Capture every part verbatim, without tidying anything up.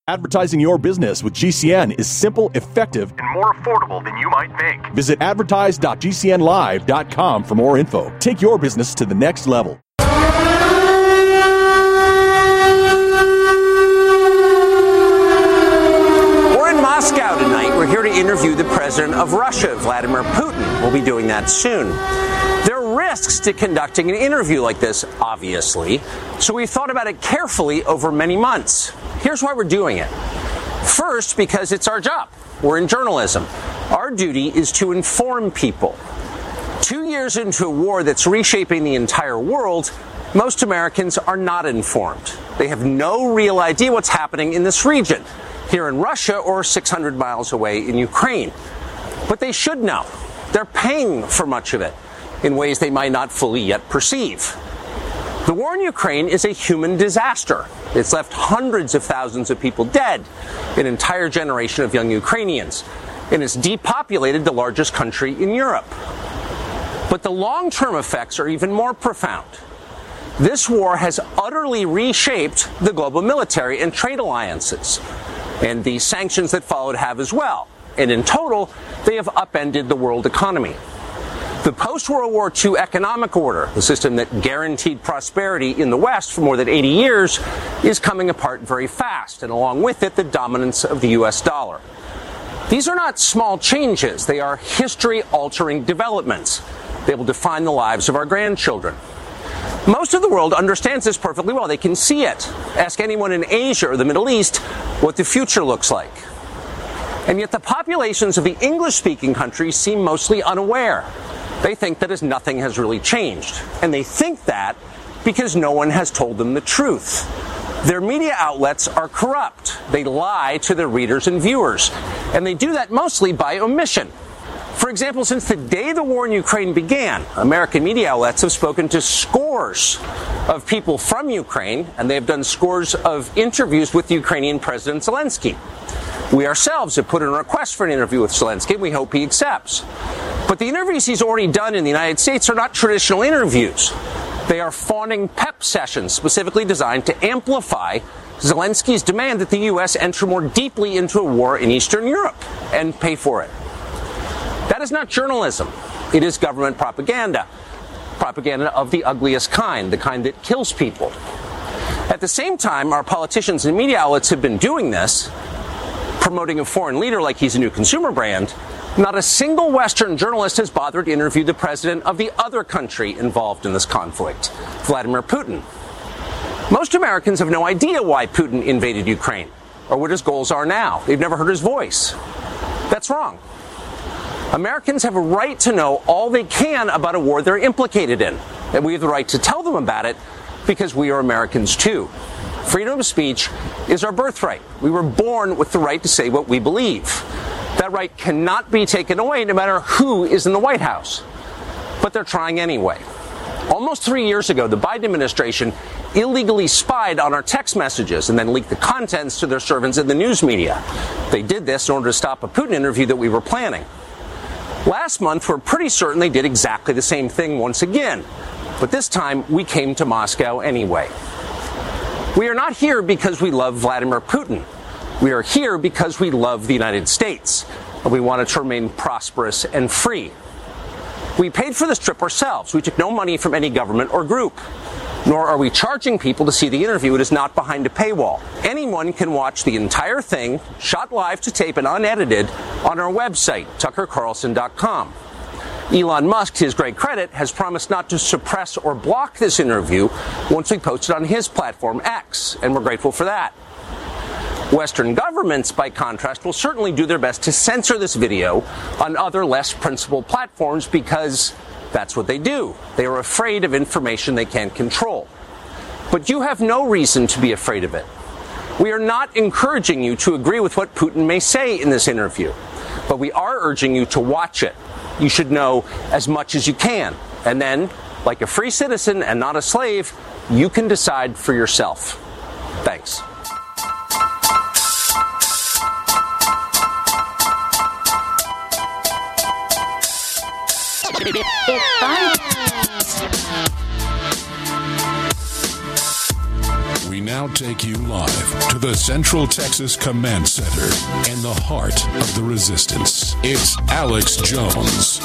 Advertising your business with G C N is simple, effective, and more affordable than you might think. Visit advertise dot g c n live dot com for more info. Take your business to the next level. We're in Moscow tonight. We're here to interview the president of Russia, Vladimir Putin. We'll be doing that soon. There are risks to conducting an interview like this, obviously, so we've thought about it carefully over many months. Here's why we're doing it. First, because it's our job. We're in journalism. Our duty is to inform people. Two years into a war that's reshaping the entire world, most Americans are not informed. They have no real idea what's happening in this region, here in Russia or six hundred miles away in Ukraine. But they should know. They're paying for much of it in ways they might not fully yet perceive. The war in Ukraine is a human disaster. It's left hundreds of thousands of people dead, an entire generation of young Ukrainians, and it's depopulated the largest country in Europe. But the long-term effects are even more profound. This war has utterly reshaped the global military and trade alliances, and the sanctions that followed have as well. And in total, they have upended the world economy. The post-World War Two economic order, the system that guaranteed prosperity in the West for more than eighty years, is coming apart very fast, and along with it, the dominance of the U S dollar. These are not small changes. They are history-altering developments. They will define the lives of our grandchildren. Most of the world understands this perfectly well. They can see it. Ask anyone in Asia or the Middle East what the future looks like. And yet the populations of the English-speaking countries seem mostly unaware. They think that as nothing has really changed. And they think that because no one has told them the truth. Their media outlets are corrupt. They lie to their readers and viewers. And they do that mostly by omission. For example, since the day the war in Ukraine began, American media outlets have spoken to scores of people from Ukraine, and they have done scores of interviews with Ukrainian President Zelensky. We ourselves have put in a request for an interview with Zelensky, and we hope he accepts. But the interviews he's already done in the United States are not traditional interviews. They are fawning pep sessions specifically designed to amplify Zelensky's demand that the U S enter more deeply into a war in Eastern Europe and pay for it. That is not journalism. It is government propaganda. Propaganda of the ugliest kind, the kind that kills people. At the same time, our politicians and media outlets have been doing this, promoting a foreign leader like he's a new consumer brand. Not a single Western journalist has bothered to interview the president of the other country involved in this conflict, Vladimir Putin. Most Americans have no idea why Putin invaded Ukraine or what his goals are now. They've never heard his voice. That's wrong. Americans have a right to know all they can about a war they're implicated in, and we have the right to tell them about it because we are Americans too. Freedom of speech is our birthright. We were born with the right to say what we believe. That right cannot be taken away no matter who is in the White House. But they're trying anyway. Almost three years ago, the Biden administration illegally spied on our text messages and then leaked the contents to their servants in the news media. They did this in order to stop a Putin interview that we were planning. Last month, we're pretty certain they did exactly the same thing once again. But this time, we came to Moscow anyway. We are not here because we love Vladimir Putin. We are here because we love the United States, and we want it to remain prosperous and free. We paid for this trip ourselves. We took no money from any government or group. Nor are we charging people to see the interview. It is not behind a paywall. Anyone can watch the entire thing, shot live to tape and unedited, on our website, tucker carlson dot com. Elon Musk, to his great credit, has promised not to suppress or block this interview once we post it on his platform, X, and we're grateful for that. Western governments, by contrast, will certainly do their best to censor this video on other less principled platforms because that's what they do. They are afraid of information they can't control. But you have no reason to be afraid of it. We are not encouraging you to agree with what Putin may say in this interview, but we are urging you to watch it. You should know as much as you can. And then, like a free citizen and not a slave, you can decide for yourself. Thanks. It's fun. We now take you live to the Central Texas Command Center in the heart of the resistance. It's Alex Jones.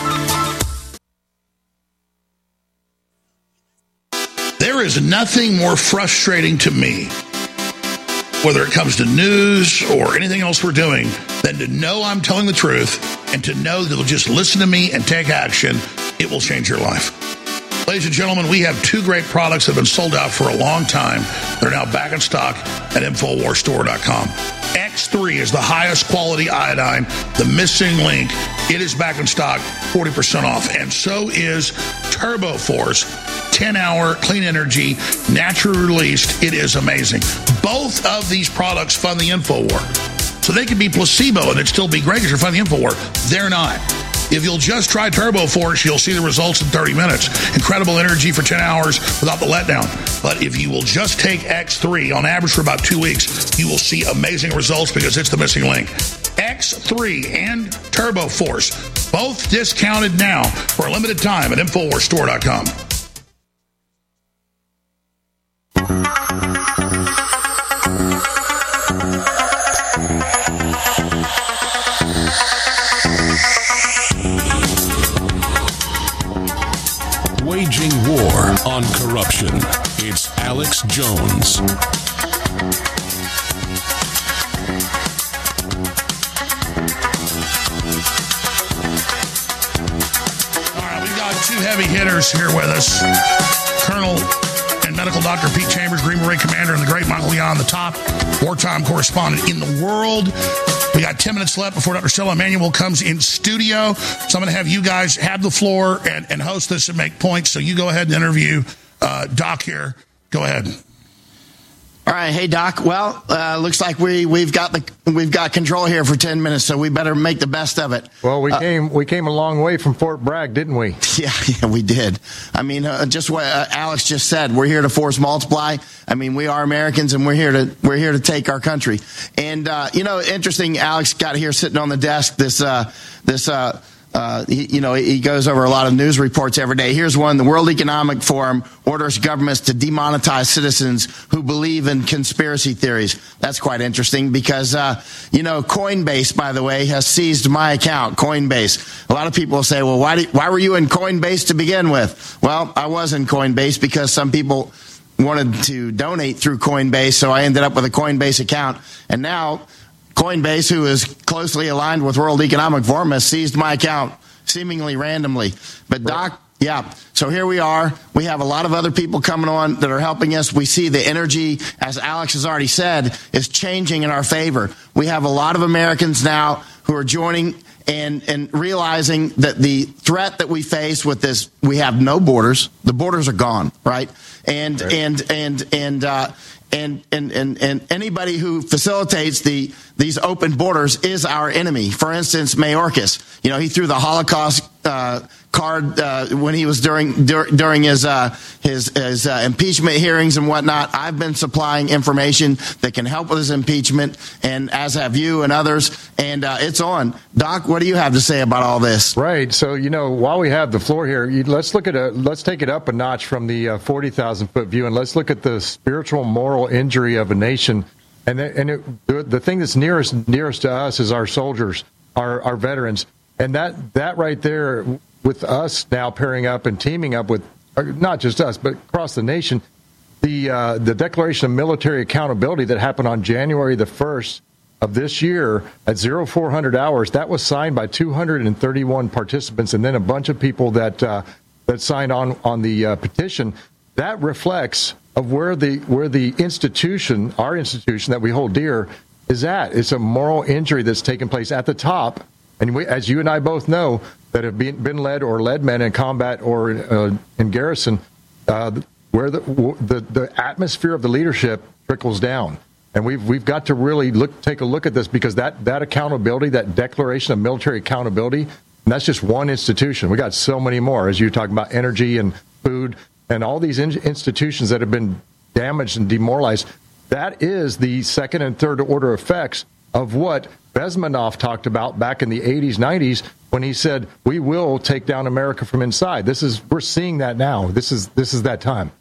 There is nothing more frustrating to me, whether it comes to news or anything else we're doing, than to know I'm telling the truth and to know that they'll just listen to me and take action. It will change your life. Ladies and gentlemen, we have two great products that have been sold out for a long time. They're now back in stock at Infowars Store dot com. X three is the highest quality iodine, the missing link. It is back in stock, forty percent off. And so is Turbo Force, ten-hour clean energy, naturally released. It is amazing. Both of these products fund the InfoWar. So they could be placebo and it'd still be great because you're funding the InfoWar. They're not. If you'll just try Turbo Force, you'll see the results in thirty minutes. Incredible energy for ten hours without the letdown. But if you will just take X three, on average for about two weeks, you will see amazing results because it's the missing link. X three and Turbo Force, both discounted now for a limited time at Infowars Store dot com. Waging war on corruption. It's Alex Jones. All right, we've got two heavy hitters here with us. Colonel and Medical Doctor Pete Chambers, Green Beret Commander, and the great Michael Yon, the top wartime correspondent in the world. We got ten minutes left before Doctor Stella Emanuel comes in studio. So I'm going to have you guys have the floor and, and host this and make points. So you go ahead and interview uh, Doc here. Go ahead. All right, hey Doc. Well, uh, looks like we we've got the we've got control here for ten minutes, so we better make the best of it. Well, we uh, came we came a long way from Fort Bragg, didn't we? Yeah, yeah, we did. I mean, uh, just what uh, Alex just said. We're here to force multiply. I mean, we are Americans, and we're here to we're here to take our country. And uh, you know, interesting. Alex got here sitting on the desk. This uh, this. Uh, Uh, he, you know, he goes over a lot of news reports every day. Here's one. The World Economic Forum orders governments to demonetize citizens who believe in conspiracy theories. That's quite interesting because, uh, you know, Coinbase, by the way, has seized my account, Coinbase. A lot of people say, well, why, did, why were you in Coinbase to begin with? Well, I was in Coinbase because some people wanted to donate through Coinbase, so I ended up with a Coinbase account. And now Coinbase, who is closely aligned with World Economic Forum, has seized my account seemingly randomly. But Doc, yeah, so here we are. We have a lot of other people coming on that are helping us. We see the energy, as Alex has already said, is changing in our favor. We have a lot of Americans now who are joining and, and realizing that the threat that we face with this, we have no borders. The borders are gone, right? And, right. and, and, and, uh, And, and, and, and anybody who facilitates the these open borders is our enemy. For instance, Mayorkas, you know, he threw the Holocaust uh, card uh, when he was during dur- during his uh, his, his uh, impeachment hearings and whatnot. I've been supplying information that can help with his impeachment, and as have you and others. And uh, it's on. Doc, what do you have to say about all this? Right. So, you know, while we have the floor here, you, let's look at a let's take it up a notch from the uh, forty thousand foot view, and let's look at the spiritual moral injury of a nation. And the, and it, the, the thing that's nearest nearest to us is our soldiers, our our veterans, and that that right there, with us now pairing up and teaming up with not just us but across the nation, the uh, the Declaration of Military Accountability that happened on January the first of this year at zero four hundred hours, that was signed by two hundred thirty-one participants, and then a bunch of people that uh, that signed on on the uh, petition. That reflects of where the where the institution, our institution that we hold dear, is at. It's a moral injury that's taken place at the top. And we, as you and I both know, that have been, been led or led men in combat or uh, in garrison, uh, where the, the the atmosphere of the leadership trickles down. And we've we've got to really look take a look at this, because that, that accountability, that Declaration of Military Accountability, and that's just one institution. We got so many more, as you're talking about energy and food and all these in- institutions that have been damaged and demoralized. That is the second and third order effects of what Bezmenov talked about back in the eighties, nineties, when he said, we will take down America from inside. This is, we're seeing that now. This is, this is that time.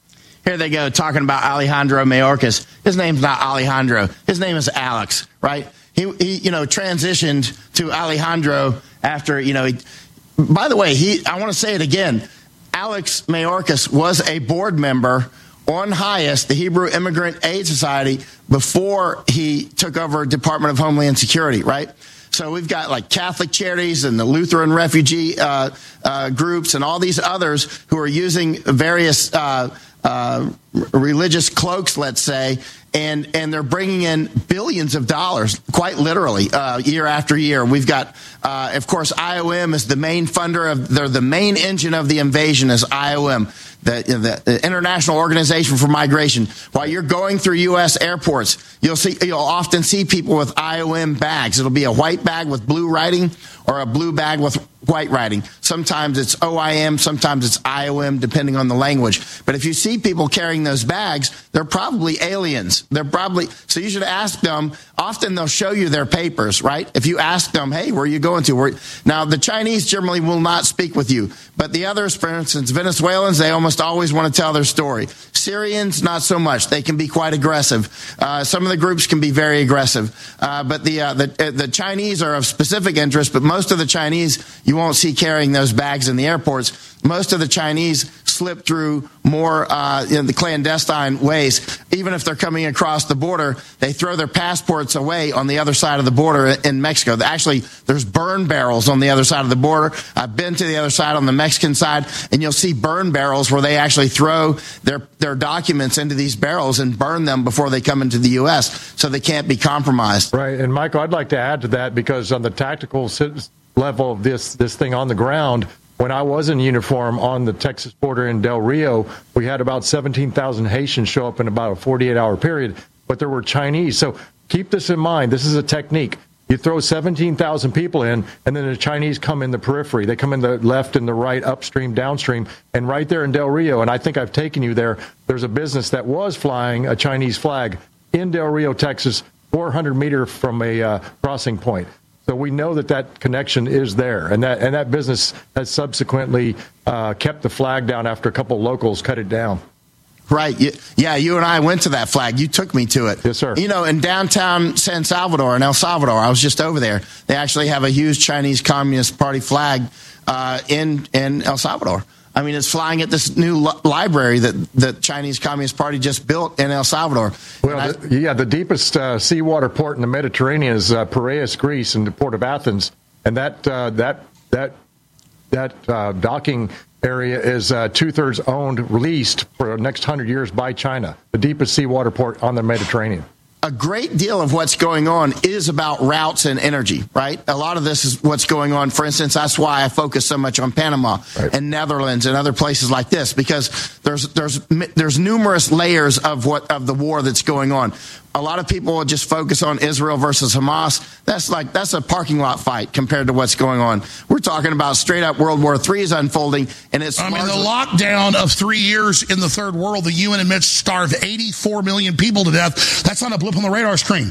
Here they go talking about Alejandro Mayorkas. His name's not Alejandro. His name is Alex, right? He, he you know, transitioned to Alejandro after, you know, he, by the way, he, I want to say it again. Alex Mayorkas was a board member on HIAS, the Hebrew Immigrant Aid Society, before he took over Department of Homeland Security, right? So we've got like Catholic Charities and the Lutheran refugee uh, uh, groups and all these others who are using various uh, uh, religious cloaks, let's say, and and they're bringing in billions of dollars, quite literally, uh, year after year. We've got, uh, of course, I O M is the main funder of, they're the main engine of the invasion is I O M. The, the International Organization for Migration. While you're going through U S airports, you'll see you'll often see people with I O M bags. It'll be a white bag with blue writing or a blue bag with white writing. Sometimes it's O I M, sometimes it's I O M, depending on the language. But if you see people carrying those bags, they're probably aliens. They're probably, so you should ask them. Often they'll show you their papers, right? If you ask them, hey, where are you going to? Where, now, the Chinese generally will not speak with you. But the others, for instance, Venezuelans, they almost always want to tell their story. Syrians, not so much. They can be quite aggressive. Uh, some of the groups can be very aggressive. Uh, but the, uh, the, uh, the Chinese are of specific interest, but most of the Chinese you won't see carrying those bags in the airports. Most of the Chinese slip through more uh, in the clandestine ways. Even if they're coming across the border, they throw their passports away on the other side of the border in Mexico. Actually, there's burn barrels on the other side of the border. I've been to the other side on the Mexican side, and you'll see burn barrels where they actually throw their, their documents into these barrels and burn them before they come into the U S so they can't be compromised. Right. And, Michael, I'd like to add to that because on the tactical level of this, this thing on the ground, when I was in uniform on the Texas border in Del Rio, we had about seventeen thousand Haitians show up in about a forty-eight hour period, but there were Chinese. So keep this in mind. This is a technique. You throw seventeen thousand people in, and then the Chinese come in the periphery. They come in the left and the right, upstream, downstream, and right there in Del Rio, and I think I've taken you there, there's a business that was flying a Chinese flag in Del Rio, Texas, four hundred meter from a uh, crossing point. So we know that that connection is there, and that and that business has subsequently uh, kept the flag down after a couple of locals cut it down. Right. Yeah, you and I went to that flag. You took me to it. Yes, sir. You know, in downtown San Salvador, in El Salvador, I was just over there. They actually have a huge Chinese Communist Party flag uh, in, in El Salvador. I mean, it's flying at this new li- library that the Chinese Communist Party just built in El Salvador. Well, I, the, yeah, the deepest uh, seawater port in the Mediterranean is uh, Piraeus, Greece, and the port of Athens, and that uh, that that that uh, docking area is uh, two thirds owned, leased for the next hundred years by China. The deepest seawater port on the Mediterranean. A great deal of what's going on is about routes and energy, right? A lot of this is what's going on. For instance, that's why I focus so much on Panama right. and Netherlands and other places like this, because there's there's there's numerous layers of what of the war that's going on. A lot of people will just focus on Israel versus Hamas. That's like that's a parking lot fight compared to what's going on. We're talking about straight up World War Three is unfolding, and it's. I mean, the lockdown of three years in the third world, the U N admits starved eighty-four million people to death. That's not a blip on the radar screen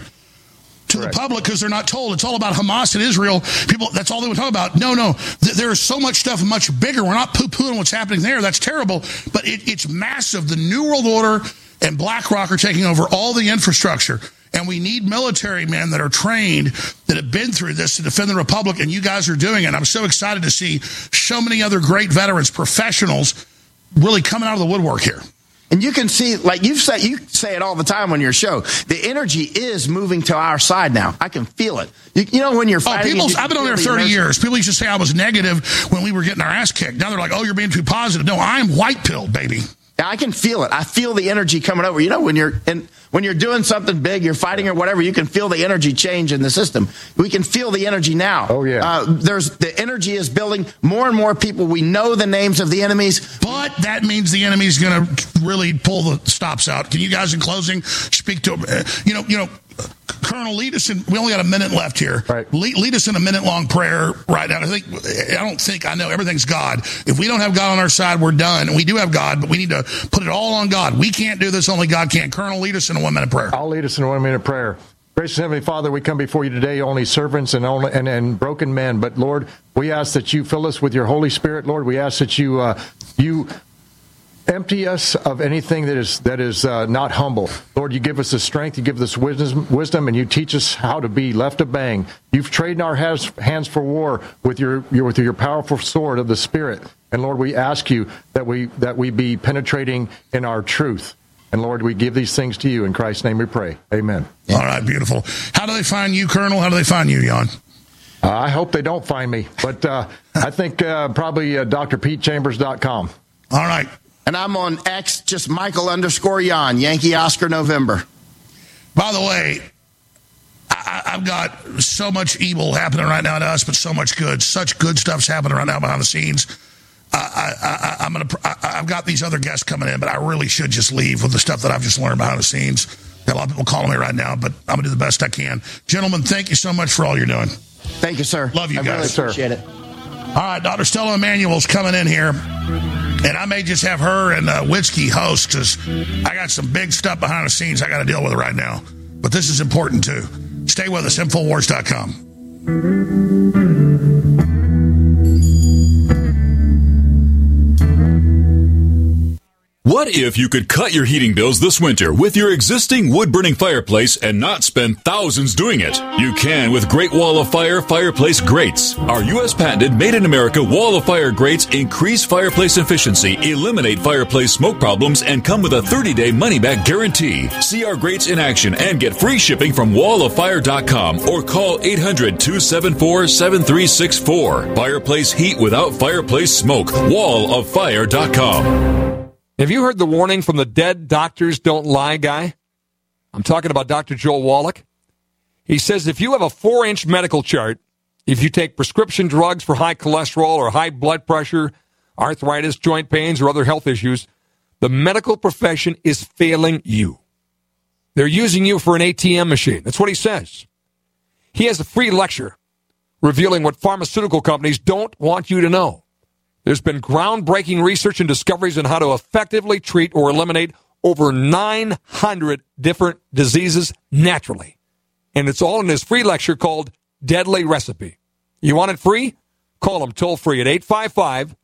to Correct. The public because they're not told. It's all about Hamas and Israel. People, that's all they would talk about. No, no, th- there's so much stuff much bigger. We're not poo-pooing what's happening there. That's terrible, but it, it's massive. The New World Order and BlackRock are taking over all the infrastructure. And we need military men that are trained, that have been through this to defend the Republic, and you guys are doing it. I'm so excited to see so many other great veterans, professionals, really coming out of the woodwork here. And you can see, like you say, you say it all the time on your show, the energy is moving to our side now. I can feel it. You, you know, when you're fighting. Oh, people, I've been on there thirty years. People used to say I was negative when we were getting our ass kicked. Now they're like, oh, you're being too positive. No, I'm white-pilled, baby. I can feel it. I feel the energy coming over. You know, when you're in, when you're doing something big, you're fighting or whatever, you can feel the energy change in the system. We can feel the energy now. Oh, yeah. Uh, there's the energy is building. More and more people. We know the names of the enemies. But that means the enemy's going to really pull the stops out. Can you guys, in closing, speak to, uh, you know, you know, Colonel, lead us in. We only got a minute left here. Right. Lead, lead us in a minute-long prayer right now. I think I don't think I know everything's God. If we don't have God on our side, we're done. And we do have God, but we need to put it all on God. We can't do this; only God can. Colonel, lead us in a one-minute prayer. I'll lead us in a one-minute prayer. Gracious Heavenly Father, we come before you today, only servants and only and, and broken men. But Lord, we ask that you fill us with your Holy Spirit. Lord, we ask that you uh, you. empty us of anything that is that is uh, not humble. Lord, you give us the strength, you give us wisdom, wisdom, and you teach us how to be left of bang. You've trained our hands, hands for war with your, your with your powerful sword of the Spirit. And Lord, we ask you that we that we be penetrating in our truth. And Lord, we give these things to you. In Christ's name we pray. Amen. All right, beautiful. How do they find you, Colonel? How do they find you, Jan? Uh, I hope they don't find me, but uh, I think uh, probably uh, D R Pete Chambers dot com. All right. And I'm on X, just Michael underscore Jan, Yankee Oscar November. By the way, I, I've got so much evil happening right now to us, but so much good. Such good stuff's happening right now behind the scenes. I, I, I, I'm gonna. I, I've got these other guests coming in, but I really should just leave with the stuff that I've just learned behind the scenes. Got a lot of people calling me right now, but I'm gonna do the best I can. Gentlemen, thank you so much for all you're doing. Thank you, sir. Love you I guys. really appreciate it. All right, Doctor Stella Emanuel's coming in here, and I may just have her and uh, Witzke host because I got some big stuff behind the scenes I got to deal with right now. But this is important too. Stay with us, Infowars dot com. What if you could cut your heating bills this winter with your existing wood-burning fireplace and not spend thousands doing it? You can with Great Wall of Fire Fireplace Grates. Our U S patented made-in-America Wall of Fire grates increase fireplace efficiency, eliminate fireplace smoke problems, and come with a thirty-day money-back guarantee. See our grates in action and get free shipping from wall of fire dot com or call eight hundred, two seven four, seven three six four. Fireplace heat without fireplace smoke. wall of fire dot com. Have you heard the warning from the dead doctors don't lie guy? I'm talking about Doctor Joel Wallach. He says if you have a four-inch medical chart, if you take prescription drugs for high cholesterol or high blood pressure, arthritis, joint pains, or other health issues, the medical profession is failing you. They're using you for an A T M machine. That's what he says. He has a free lecture revealing what pharmaceutical companies don't want you to know. There's been groundbreaking research and discoveries on how to effectively treat or eliminate over nine hundred different diseases naturally. And it's all in his free lecture called Deadly Recipe. You want it free? Call him toll free at eight five five,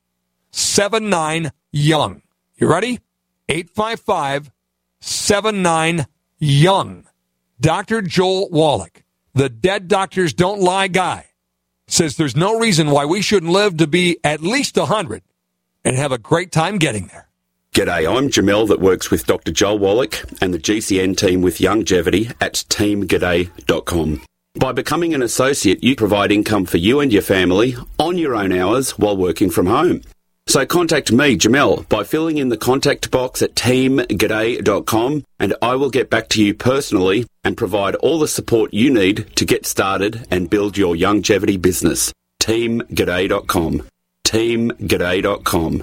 seven nine, young. You ready? eight five five, seven nine, young. Doctor Joel Wallach, the dead doctors don't lie guy, says there's no reason why we shouldn't live to be at least one hundred and have a great time getting there. G'day, I'm Jamel that works with Doctor Joel Wallach and the G C N team with Youngevity at team g'day dot com. By becoming an associate, you provide income for you and your family on your own hours while working from home. So contact me, Jamel, by filling in the contact box at team g'day dot com, and I will get back to you personally and provide all the support you need to get started and build your longevity business. team g'day dot com. team g'day dot com.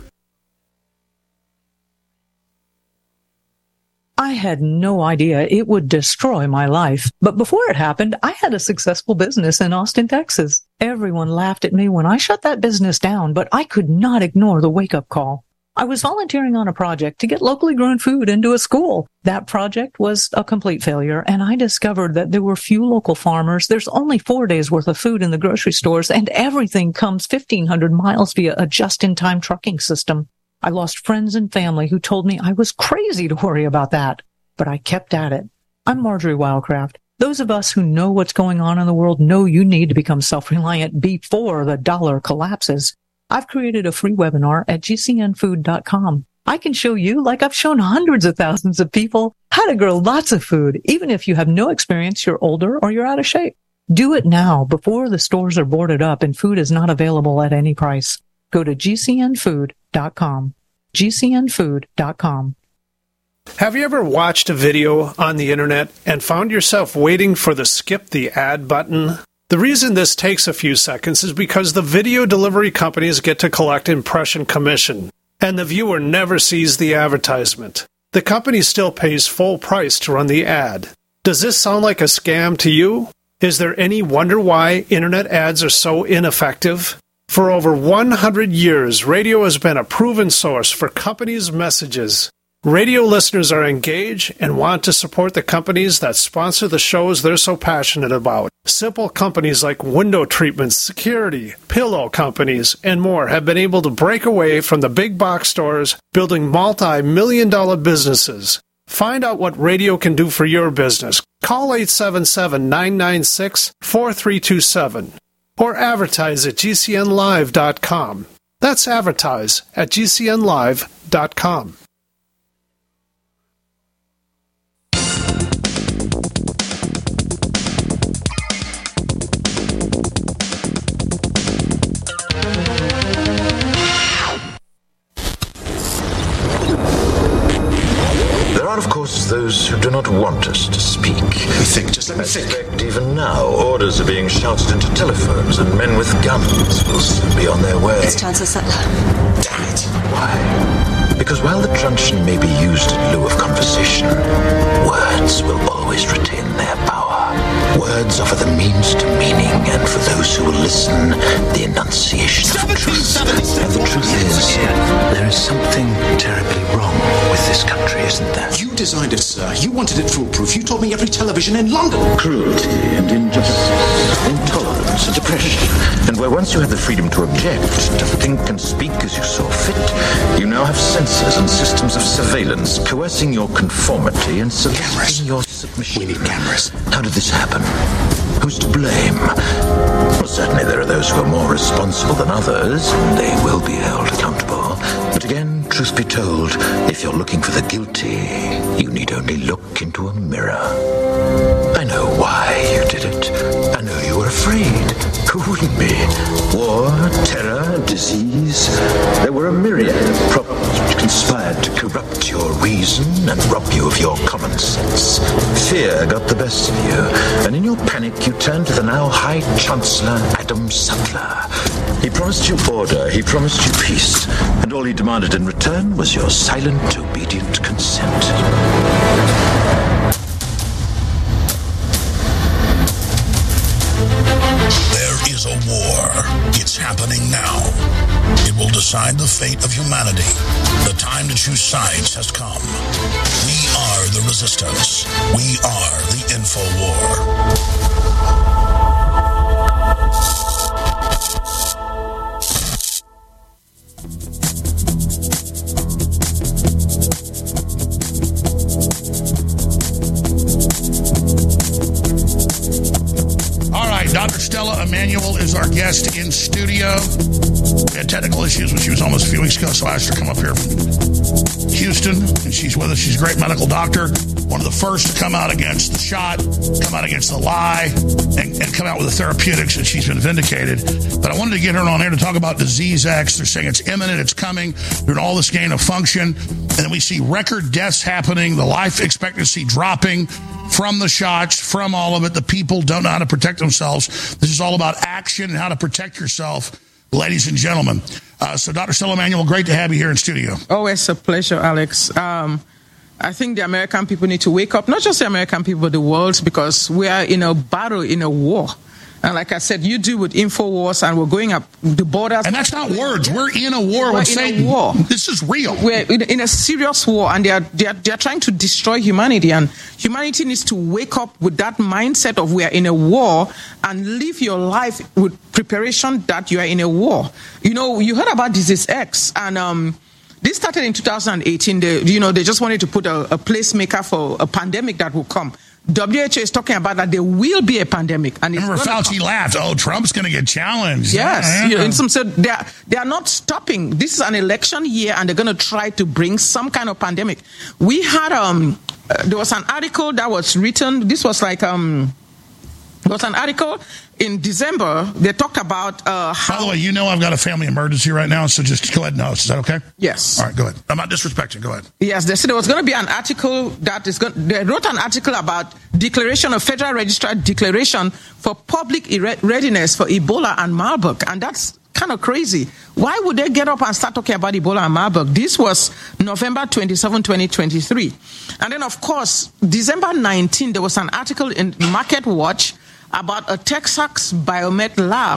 I had no idea it would destroy my life. But before it happened, I had a successful business in Austin, Texas. Everyone laughed at me when I shut that business down, but I could not ignore the wake-up call. I was volunteering on a project to get locally grown food into a school. That project was a complete failure, and I discovered that there were few local farmers. There's only four days worth of food in the grocery stores, and everything comes fifteen hundred miles via a just-in-time trucking system. I lost friends and family who told me I was crazy to worry about that, but I kept at it. I'm Marjorie Wildcraft. Those of us who know what's going on in the world know you need to become self-reliant before the dollar collapses. I've created a free webinar at G C N food dot com. I can show you, like I've shown hundreds of thousands of people, how to grow lots of food, even if you have no experience, you're older, or you're out of shape. Do it now before the stores are boarded up and food is not available at any price. Go to G C N food dot com. G C N food dot com. Have you ever watched a video on the internet and found yourself waiting for the skip the ad button? The reason this takes a few seconds is because the video delivery companies get to collect impression commission, and the viewer never sees the advertisement. The company still pays full price to run the ad. Does this sound like a scam to you? Is there any wonder why internet ads are so ineffective? For over one hundred years, radio has been a proven source for companies' messages. Radio listeners are engaged and want to support the companies that sponsor the shows they're so passionate about. Simple companies like window treatments, security, pillow companies, and more have been able to break away from the big box stores, building multi-million dollar businesses. Find out what radio can do for your business. Call eight seven seven, nine nine six, four three two seven or advertise at G C N live dot com. That's advertise at G C N live dot com. There are, of course, those who do not want us to speak. We think, just let me I think. suspect even now, orders are being shouted into telephones, and men with guns will soon be on their way. It's Chancellor Sutler. Damn it. Why? Because while the truncheon may be used in lieu of conversation, words will always retain their power. Words offer the means to meaning, and for those who will listen, the enunciation of truth. And the truth is, there is something terribly wrong with this country, isn't there? You designed it, sir. You wanted it foolproof. You told me every television in London. Cruelty and injustice, intolerance and depression. And where once you had the freedom to object, to think and speak as you saw fit, you now have censors and systems of surveillance coercing your conformity and soliciting your submission. We need cameras. How did this happen? Who's to blame? Well, certainly there are those who are more responsible than others, and they will be held accountable. But again, truth be told, if you're looking for the guilty, you need only look into a mirror. I know why you did it. I know you were afraid. Who wouldn't be? War, terror, disease. There were a myriad of problems which conspired to corrupt your reason and rob you of your common sense. Fear got the best of you, and in your panic you turned to the now High Chancellor Adam Sutler. He promised you order, he promised you peace, and all he demanded in return was your silent, obedient consent. There is a war. It's happening now. It will decide the fate of humanity. The time to choose sides has come. We are the resistance. We are the Info War. Doctor Stella Emanuel is our guest in studio. We had technical issues when she was almost a few weeks ago, so I asked her to come up here from Houston, and she's with us. She's a great medical doctor, one of the first to come out against the shot, come out against the lie, and, and come out with the therapeutics, and she's been vindicated. But I wanted to get her on here to talk about Disease X. They're saying it's imminent, it's coming, doing all this gain of function, and then we see record deaths happening, the life expectancy dropping from the shots, from all of it. The people don't know how to protect themselves. This is all about action and how to protect yourself, ladies and gentlemen. Uh, so, Doctor Stella Emanuel, great to have you here in studio. Always a pleasure, Alex. Um, I think the American people need to wake up, not just the American people, but the world, because we are in a battle, in a war. And like I said, you do with InfoWars, and we're going up the borders. And that's not words. We're in a war we're with in Satan. A war. This is real. We're in a, in a serious war, and they are, they, are, they are trying to destroy humanity. And humanity needs to wake up with that mindset of we are in a war and live your life with preparation that you are in a war. You know, you heard about Disease X, and um, this started in two thousand eighteen. They, you know, they just wanted to put a, a placemaker for a pandemic that will come. W H O is talking about that there will be a pandemic. And remember, Fauci come. laughed. Oh, Trump's going to get challenged. Yes. Yeah, yeah. You know, some said they are, they are not stopping. This is an election year, and they're going to try to bring some kind of pandemic. We had, um, uh, there was an article that was written. This was like, um, there was an article in December. They talked about uh, how. By the way, you know I've got a family emergency right now, so just go ahead and notice. Is that okay? Yes. All right, go ahead. I'm not disrespecting. Go ahead. Yes, they said there was going to be an article that is going. They wrote an article about declaration of Federal Register declaration for public readiness for Ebola and Marburg, and that's kind of crazy. Why would they get up and start talking about Ebola and Marburg? This was November twenty-seventh, twenty twenty-three. And then, of course, December nineteenth, there was an article in Market Watch about a Texas Biomed lab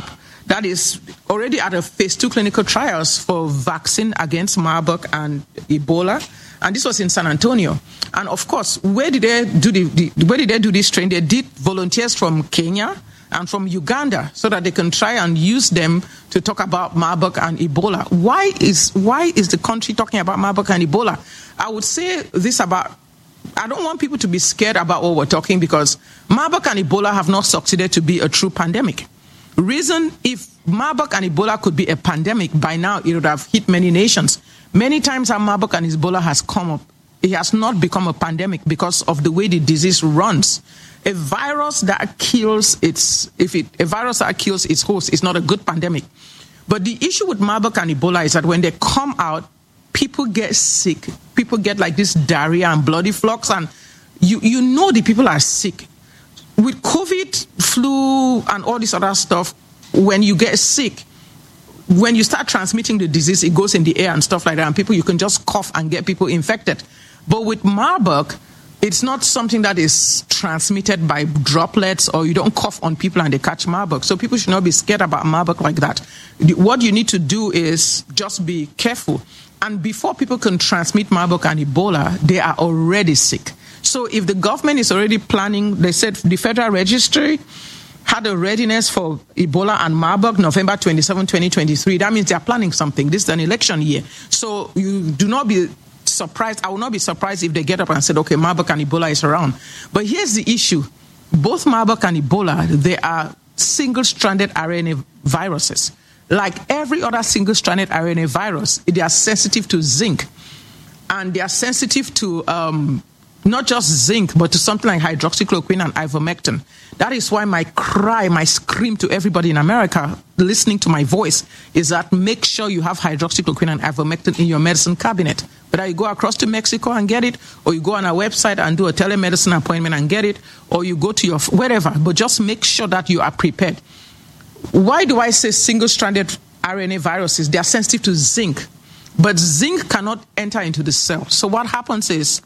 that is already at a phase two clinical trials for vaccine against Marburg and Ebola. And this was in San Antonio. And of course, where did they do the, the where did they do this training? They did volunteers from Kenya and from Uganda so that they can try and use them to talk about Marburg and Ebola. Why is why is the country talking about Marburg and Ebola? I would say this about, I don't want people to be scared about what we're talking, because Marburg and Ebola have not succeeded to be a true pandemic. Reason, if Marburg and Ebola could be a pandemic, by now it would have hit many nations. Many times how Marburg and Ebola has come up, it has not become a pandemic because of the way the disease runs. A virus that kills its, if it, a virus that kills its host is not a good pandemic. But the issue with Marburg and Ebola is that when they come out, people get sick. People get like this diarrhea and bloody flux, and you, you know the people are sick. With COVID, flu, and all this other stuff, when you get sick, when you start transmitting the disease, it goes in the air and stuff like that, and people, you can just cough and get people infected. But with Marburg, it's not something that is transmitted by droplets, or you don't cough on people and they catch Marburg. So people should not be scared about Marburg like that. What you need to do is just be careful. And before people can transmit Marburg and Ebola, they are already sick. So if the government is already planning, they said the Federal Registry had a readiness for Ebola and Marburg November twenty-seventh, twenty twenty-three. That means they are planning something. This is an election year. So you do not be surprised. I will not be surprised if they get up and said, okay, Marburg and Ebola is around. But here's the issue. Both Marburg and Ebola, they are single-stranded R N A viruses. Like every other single-stranded R N A virus, they are sensitive to zinc. And they are sensitive to um, not just zinc, but to something like hydroxychloroquine and ivermectin. That is why my cry, my scream to everybody in America listening to my voice is that make sure you have hydroxychloroquine and ivermectin in your medicine cabinet. Whether you go across to Mexico and get it, or you go on our website and do a telemedicine appointment and get it, or you go to your, wherever. But just make sure that you are prepared. Why do I say single-stranded R N A viruses? They are sensitive to zinc. But zinc cannot enter into the cell. So what happens is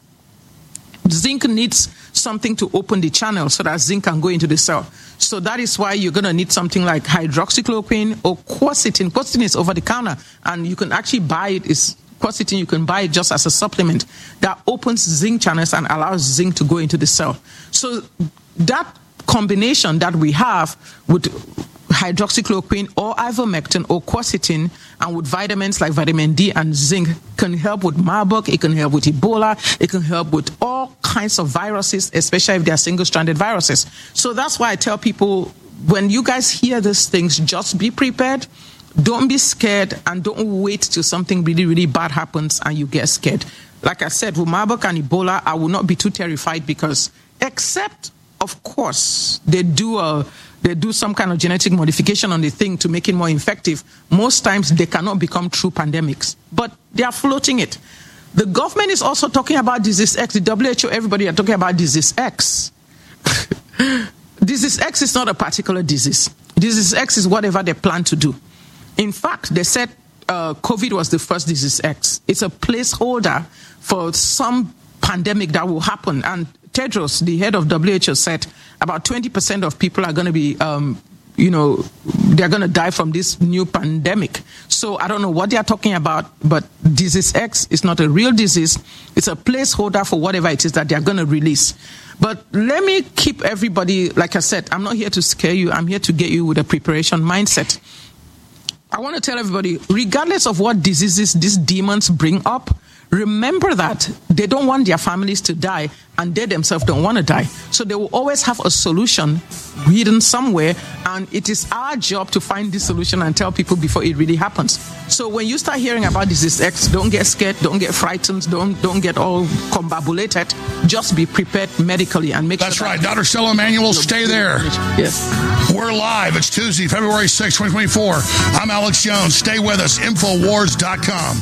zinc needs something to open the channel so that zinc can go into the cell. So that is why you're going to need something like hydroxychloroquine or quercetin. Quercetin is over the counter, and you can actually buy it. It's quercetin, you can buy it just as a supplement that opens zinc channels and allows zinc to go into the cell. So that combination that we have with hydroxychloroquine or ivermectin or quercetin, and with vitamins like vitamin D and zinc, can help with Marburg, it can help with Ebola, it can help with all kinds of viruses, especially if they are single-stranded viruses. So that's why I tell people, when you guys hear these things, just be prepared, don't be scared, and don't wait till something really, really bad happens and you get scared. Like I said, with Marburg and Ebola, I will not be too terrified, because except, of course, they do a they do some kind of genetic modification on the thing to make it more effective. Most times they cannot become true pandemics, but they are floating it. The government is also talking about disease X. The W H O, everybody are talking about disease X. Disease X is not a particular disease. Disease X is whatever they plan to do. In fact, they said uh, COVID was the first disease X. It's a placeholder for some pandemic that will happen. And Tedros, the head of W H O, said about twenty percent of people are going to be, um, you know, they're going to die from this new pandemic. So I don't know what they are talking about, but disease X is not a real disease. It's a placeholder for whatever it is that they're going to release. But let me keep everybody, like I said, I'm not here to scare you. I'm here to get you with a preparation mindset. I want to tell everybody, regardless of what diseases these demons bring up, remember that they don't want their families to die, and they themselves don't want to die. So they will always have a solution hidden somewhere, and it is our job to find this solution and tell people before it really happens. So when you start hearing about disease X, don't get scared, don't get frightened, don't don't get all combobulated. Just be prepared medically and make That's sure. That's right. Doctor Stella Emanuel, stay there. Yes. We're live. It's Tuesday, February sixth, twenty twenty-four. I'm Alex Jones. Stay with us. Infowars dot com.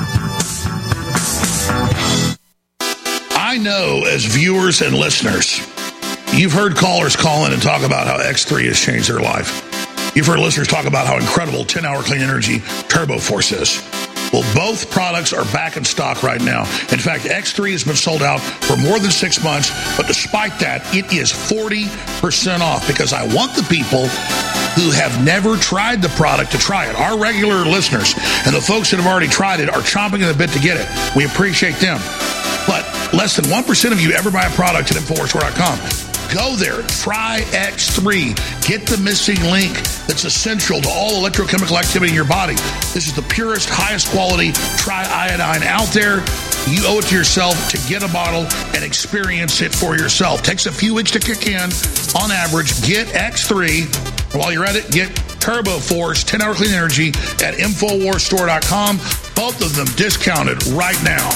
I know, as viewers and listeners, you've heard callers call in and talk about how X three has changed their life. You've heard listeners talk about how incredible ten-hour clean energy Turbo Force is. Well, both products are back in stock right now. In fact, X three has been sold out for more than six months, but despite that, it is forty percent off, because I want the people who have never tried the product to try it. Our regular listeners and the folks that have already tried it are chomping at the bit to get it. We appreciate them. But less than one percent of you ever buy a product at Infowars Store dot com. Go there. Try X three. Get the missing link that's essential to all electrochemical activity in your body. This is the purest, highest quality triiodine out there. You owe it to yourself to get a bottle and experience it for yourself. Takes a few weeks to kick in. On average, get X three. And while you're at it, get Turbo Force ten-hour clean energy at Infowars Store dot com. Both of them discounted right now.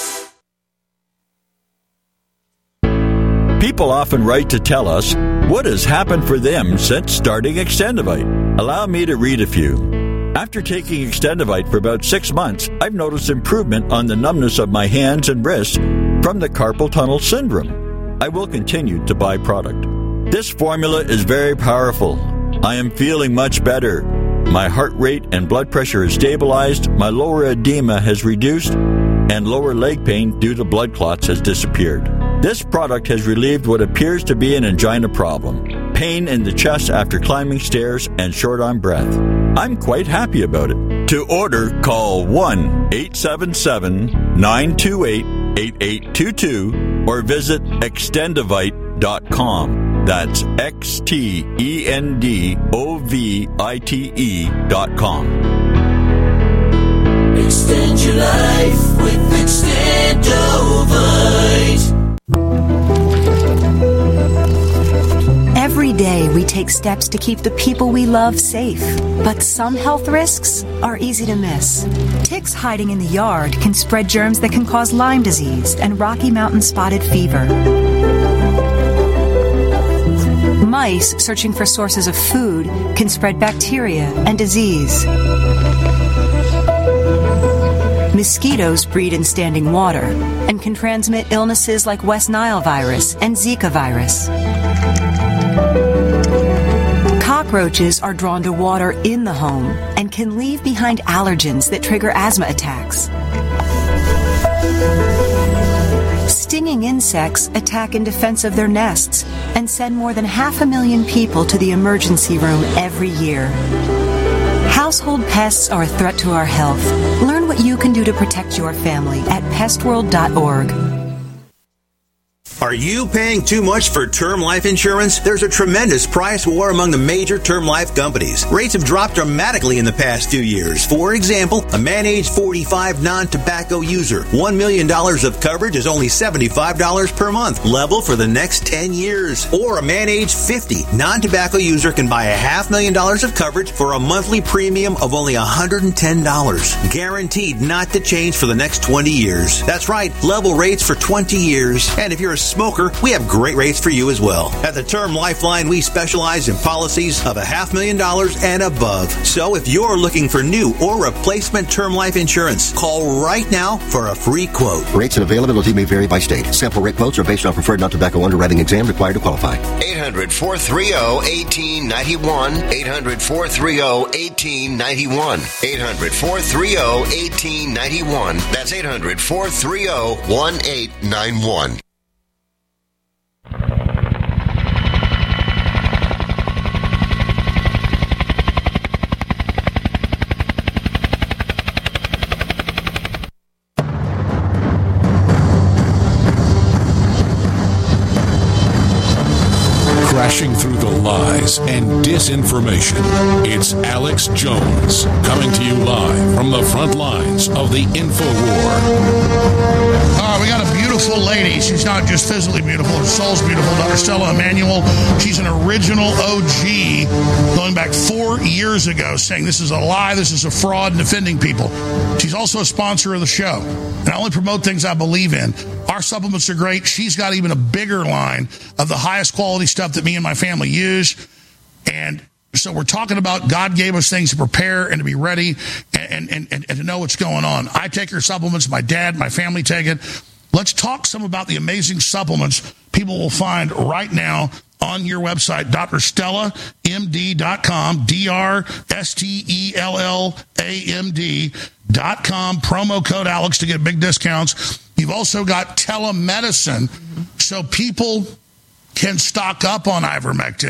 People often write to tell us what has happened for them since starting Extendivite. Allow me to read a few. After taking Extendivite for about six months, I've noticed improvement on the numbness of my hands and wrists from the carpal tunnel syndrome. I will continue to buy product. This formula is very powerful. I am feeling much better. My heart rate and blood pressure is stabilized, my lower edema has reduced, and lower leg pain due to blood clots has disappeared. This product has relieved what appears to be an angina problem, pain in the chest after climbing stairs, and short on breath. I'm quite happy about it. To order, call one eight seven seven, nine two eight, eight eight two two or visit extendivite dot com. That's X T E N D O V I T E dot com. Extend your life with Extendovite. Every day we take steps to keep the people we love safe, but some health risks are easy to miss. Ticks hiding in the yard can spread germs that can cause Lyme disease and Rocky Mountain spotted fever. Mice searching for sources of food can spread bacteria and disease. Mosquitoes breed in standing water and can transmit illnesses like West Nile virus and Zika virus. Cockroaches are drawn to water in the home and can leave behind allergens that trigger asthma attacks. Stinging insects attack in defense of their nests and send more than half a million people to the emergency room every year. Household pests are a threat to our health. Learn what you can do to protect your family at pest world dot org. Are you paying too much for term life insurance? There's a tremendous price war among the major term life companies. Rates have dropped dramatically in the past few years. For example, a man age forty-five non-tobacco user, one million dollars of coverage is only seventy-five dollars per month, level for the next ten years. Or a man age fifty non-tobacco user can buy a half million dollars of coverage for a monthly premium of only one hundred ten dollars. Guaranteed not to change for the next twenty years. That's right, level rates for twenty years. And if you're a smoker, we have great rates for you as well. At the Term Lifeline, we specialize in policies of a half million dollars and above. So if you're looking for new or replacement term life insurance, call right now for a free quote. Rates and availability may vary by state. Sample rate quotes are based on preferred non-tobacco underwriting exam required to qualify. eight hundred, four three zero, one eight nine one. eight hundred, four three zero, one eight nine one. eight hundred, four three zero, one eight nine one. That's eight hundred, four three zero, one eight nine one. Crashing through the lies and disinformation, it's Alex Jones coming to you live from the front lines of the InfoWar. Uh, we got a beautiful lady. She's not just physically beautiful, her soul's beautiful. Doctor Stella Emanuel. She's an original O G going back four years ago saying this is a lie, this is a fraud, and defending people. She's also a sponsor of the show. And I only promote things I believe in. Our supplements are great. She's got even a bigger line of the highest quality stuff that me and my family use. And so we're talking about God gave us things to prepare and to be ready and, and, and, and to know what's going on. I take her supplements. My dad, my family take it. Let's talk some about the amazing supplements people will find right now on your website, D R Stella M D dot com, D R S T E L L A M D dot com, promo code Alex to get big discounts. You've also got telemedicine, so people can stock up on ivermectin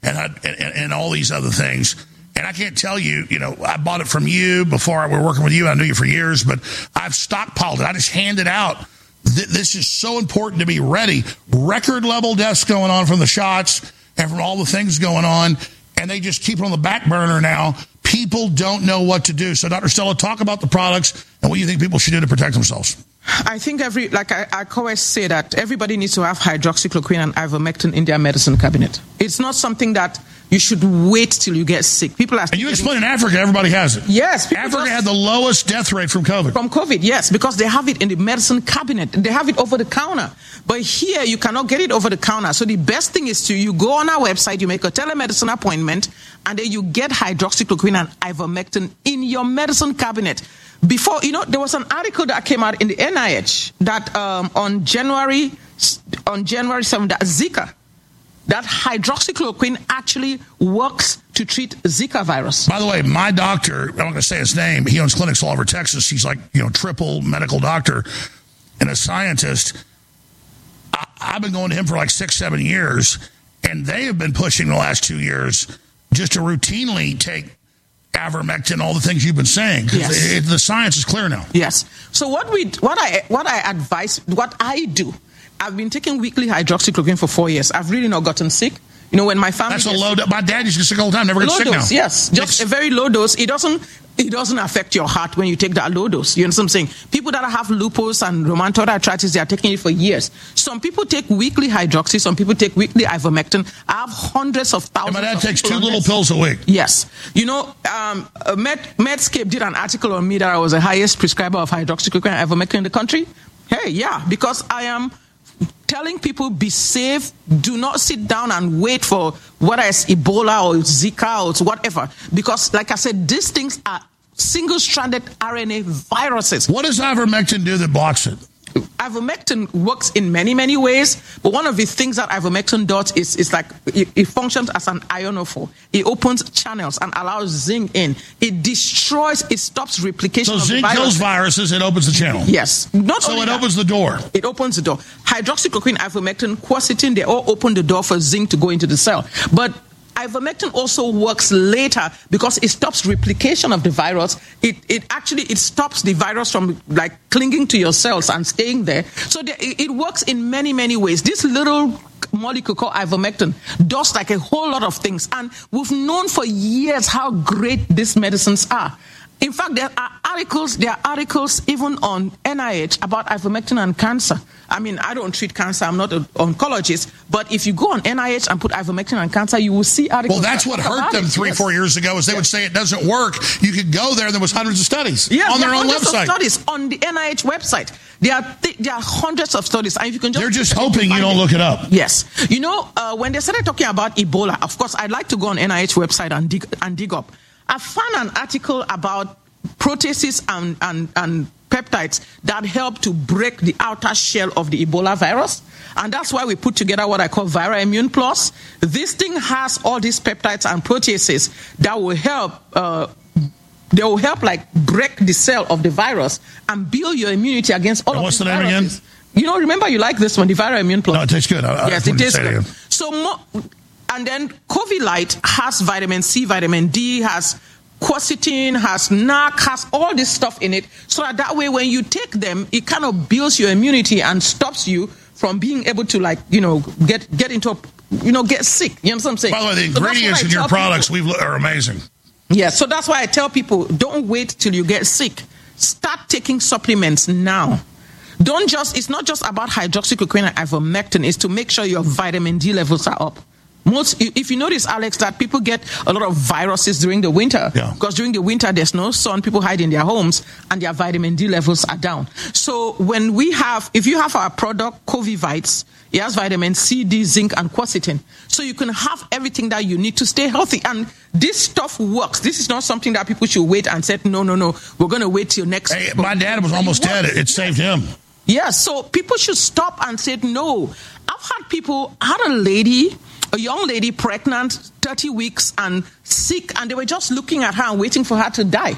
and, I, and and all these other things. And I can't tell you, you know, I bought it from you before I were working with you. I knew you for years, but I've stockpiled it. I just hand it out. Th- this is so important to be ready. Record level deaths going on from the shots and from all the things going on, and they just keep it on the back burner now. People don't know what to do. So, Doctor Stella, talk about the products and what you think people should do to protect themselves. I think every, like I, I always say that everybody needs to have hydroxychloroquine and ivermectin in their medicine cabinet. It's not something that you should wait till you get sick. People are. And you explain in Africa, everybody has it. Yes. Africa had the lowest death rate from COVID. From COVID, yes, because they have it in the medicine cabinet. They have it over the counter. But here, you cannot get it over the counter. So the best thing is to, you go on our website, you make a telemedicine appointment, and then you get hydroxychloroquine and ivermectin in your medicine cabinet. Before, you know, there was an article that came out in the N I H that um, on January on January seventh, that Zika, that hydroxychloroquine actually works to treat Zika virus. By the way, my doctor, I'm not going to say his name, he owns clinics all over Texas. He's like, you know, triple medical doctor and a scientist. I, I've been going to him for like six, seven years, and they have been pushing the last two years just to routinely take ivermectin, all the things you've been saying. Yes. It, it, the science is clear now. Yes. So what we, what I, what I advise, what I do, I've been taking weekly hydroxychloroquine for four years. I've really not gotten sick. You know, when my family That's a low dose. My dad used to get sick all the time. Never gets low sick dose, now. Yes, just it's, a very low dose. It doesn't it doesn't affect your heart when you take that low dose. You understand what I'm saying? People that have lupus and rheumatoid arthritis, they are taking it for years. Some people take weekly hydroxy. Some people take weekly ivermectin. I have hundreds of thousands. And my dad of takes two little this. pills a week. Yes. You know, um, Med, Medscape did an article on me that I was the highest prescriber of hydroxychloroquine and ivermectin in the country. Hey, yeah, because I am telling people be safe. Do not sit down and wait for whether it's Ebola or Zika or whatever. Because, like I said, these things are single-stranded R N A viruses. What does ivermectin do that blocks it? Ivermectin works in many, many ways, but one of the things that ivermectin does is, is like it, it functions as an ionophore. It opens channels and allows zinc in. It destroys, it stops replication. So of zinc the virus. kills viruses, it opens the channel. Yes. Not so only it that, opens the door. It opens the door. Hydroxychloroquine, ivermectin, quercetin, they all open the door for zinc to go into the cell. But ivermectin also works later because it stops replication of the virus. It it actually it stops the virus from like clinging to your cells and staying there. So the, it, it works in many many ways. This little molecule called ivermectin does like a whole lot of things, and we've known for years how great these medicines are. In fact, there are articles, there are articles even on N I H about ivermectin and cancer. I mean, I don't treat cancer, I'm not an oncologist, but if you go on N I H and put ivermectin and cancer, you will see articles. Well, that's that what hurt them it. three, yes. four years ago, is they yes. would say it doesn't work. You could go there, there was hundreds of studies yes, on their own hundreds website. Of studies on the N I H website. There are, th- there are hundreds of studies, and if you can just... They're just hoping you don't it. look it up. Yes. You know, uh, when they started talking about Ebola, of course, I'd like to go on N I H website and dig, and dig up. I found an article about proteases and, and, and peptides that help to break the outer shell of the Ebola virus. And that's why we put together what I call Viral Immune Plus. This thing has all these peptides and proteases that will help, uh, they will help like break the cell of the virus and build your immunity against all and of what's these the name viruses. again? You know, remember you like this one, the Viral Immune Plus. No, it tastes good. I, yes, I it tastes good. It so, mo- and then COVID Light has vitamin C, vitamin D, has quercetin, has N A C, has all this stuff in it, so that, that way when you take them, it kind of builds your immunity and stops you from being able to, like, you know, get get into, a, you know, get sick. You know what I'm saying? By the way, the so ingredients in your products we've, are amazing. Yeah, so that's why I tell people, don't wait till you get sick. Start taking supplements now. Don't just, it's not just about hydroxychloroquine and ivermectin, it's to make sure your vitamin D levels are up. Most, if you notice, Alex, that people get a lot of viruses during the winter. Yeah. Because during the winter, there's no sun, people hide in their homes, and their vitamin D levels are down. So when we have, if you have our product, Covivites, it has vitamin C, D, zinc, and quercetin. So you can have everything that you need to stay healthy. And this stuff works. This is not something that people should wait and say, no, no, no, we're going to wait till next. Hey, my dad was almost dead. It saved him. Yeah, so people should stop and say, no. I've had people, I had a lady, a young lady pregnant, thirty weeks and sick, and they were just looking at her and waiting for her to die.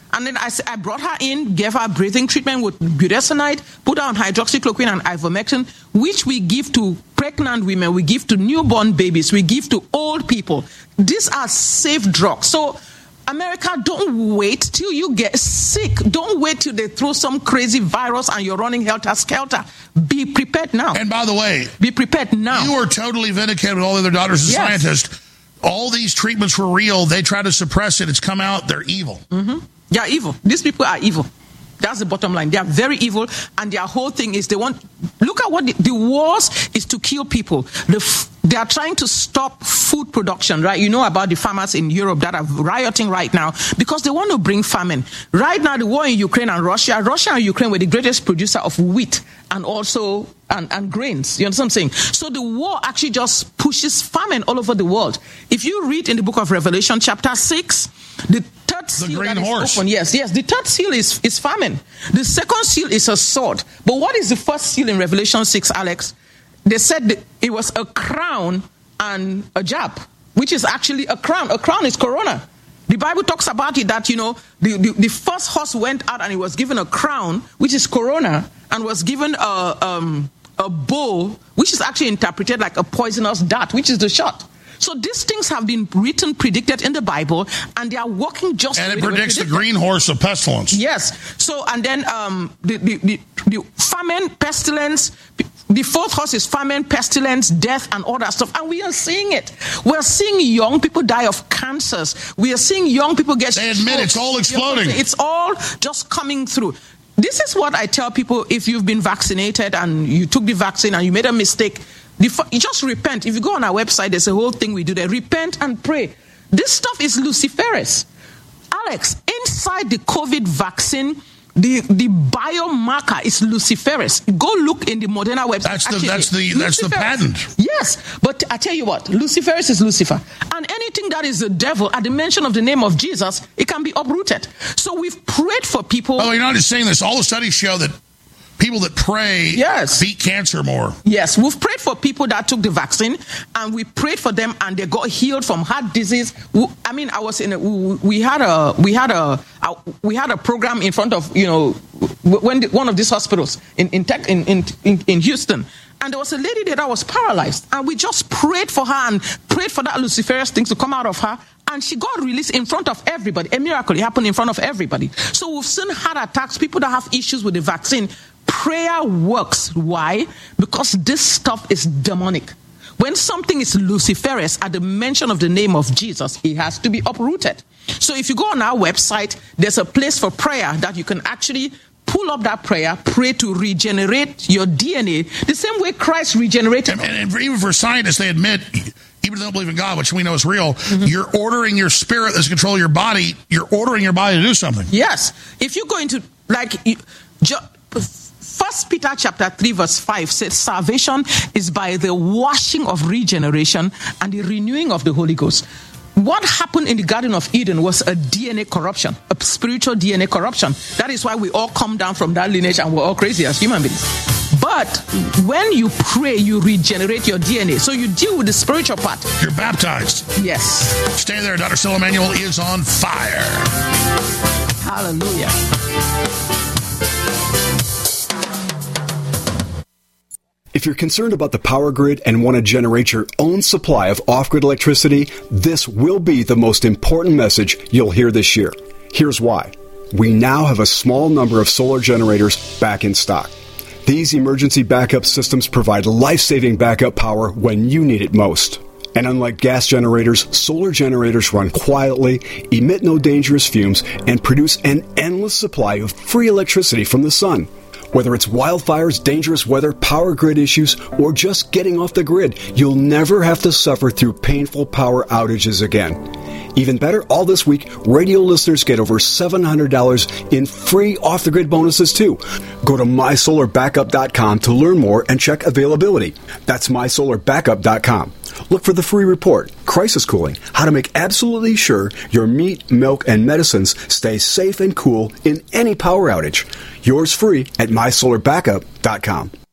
And then I, I brought her in, gave her breathing treatment with budesonide, put her on hydroxychloroquine and ivermectin, which we give to pregnant women, we give to newborn babies, we give to old people. These are safe drugs. So, America, don't wait till you get sick. Don't wait till they throw some crazy virus and you're running helter-skelter. Be prepared now. And by the way, be prepared now. You are totally vindicated with all the other doctors and yes. scientists. All these treatments were real. They try to suppress it. It's come out. They're evil. Mm-hmm. They are evil. These people are evil. That's the bottom line. They are very evil, and their whole thing is they want. Look at what the, the wars is to kill people. The, they are trying to stop food production, right? You know about the farmers in Europe that are rioting right now because they want to bring famine. Right now, the war in Ukraine and Russia, Russia and Ukraine were the greatest producer of wheat and also and, and grains. You understand what I'm saying? So the war actually just pushes famine all over the world. If you read in the book of Revelation, chapter six, the third seal the green that is horse. open, yes, yes, the third seal is, is famine. The second seal is a sword. But what is the first seal in Revelation six, Alex? They said that it was a crown and a jab, which is actually a crown. A crown is corona. The Bible talks about it that, you know, the, the, the first horse went out and he was given a crown, which is corona, and was given a, um, a bow, which is actually interpreted like a poisonous dart, which is the shot. So these things have been written, predicted in the Bible, and they are working just. And it predicts the green horse of pestilence. Yes. So and then um, the, the the the famine, pestilence. The fourth horse is famine, pestilence, death, and all that stuff. And we are seeing it. We are seeing young people die of cancers. We are seeing young people get. They admit strokes. It's all exploding. It's all just coming through. This is what I tell people: if you've been vaccinated and you took the vaccine and you made a mistake. You just repent. If you go on our website, there's a whole thing we do there. Repent and pray. This stuff is luciferase. Alex, inside the COVID vaccine, the, the biomarker is luciferase. Go look in the Moderna website. That's the, Actually, that's the, that's the patent. Yes, but I tell you what, luciferase is Lucifer. And anything that is the devil, at the mention of the name of Jesus, it can be uprooted. So we've prayed for people. Oh, you're not just saying this. All the studies show that people that pray yes. beat cancer more. Yes, we've prayed for people that took the vaccine, and we prayed for them, and they got healed from heart disease. I mean, I was in a, we had a we had a, a we had a program in front of you know when the, one of these hospitals in in, tech, in in in Houston. And there was a lady there that was paralyzed, and we just prayed for her and prayed for that luciferase thing to come out of her, and she got released in front of everybody. A miracle, it happened in front of everybody. So we've seen heart attacks, people that have issues with the vaccine. Prayer works. Why? Because this stuff is demonic. When something is luciferase, at the mention of the name of Jesus, it has to be uprooted. So if you go on our website, there's a place for prayer that you can actually pull up that prayer, pray to regenerate your D N A, the same way Christ regenerated. And, and even for scientists, they admit, even if they don't believe in God, which we know is real, mm-hmm. you're ordering your spirit that's controlling your body, you're ordering your body to do something. Yes. If you go into, like, First Peter chapter three verse five says, salvation is by the washing of regeneration and the renewing of the Holy Ghost. What happened in the Garden of Eden was a D N A corruption, a spiritual D N A corruption. That is why we all come down from that lineage and we're all crazy as human beings. But when you pray, you regenerate your D N A. So you deal with the spiritual part. You're baptized. Yes. Stay there. Doctor Syl Emmanuel is on fire. Hallelujah. If you're concerned about the power grid and want to generate your own supply of off-grid electricity, this will be the most important message you'll hear this year. Here's why. We now have a small number of solar generators back in stock. These emergency backup systems provide life-saving backup power when you need it most. And unlike gas generators, solar generators run quietly, emit no dangerous fumes, and produce an endless supply of free electricity from the sun. Whether it's wildfires, dangerous weather, power grid issues, or just getting off the grid, you'll never have to suffer through painful power outages again. Even better, all this week, radio listeners get over seven hundred dollars in free off-the-grid bonuses, too. Go to my solar backup dot com to learn more and check availability. That's my solar backup dot com. Look for the free report, Crisis Cooling, how to make absolutely sure your meat, milk, and medicines stay safe and cool in any power outage. Yours free at my solar backup dot com.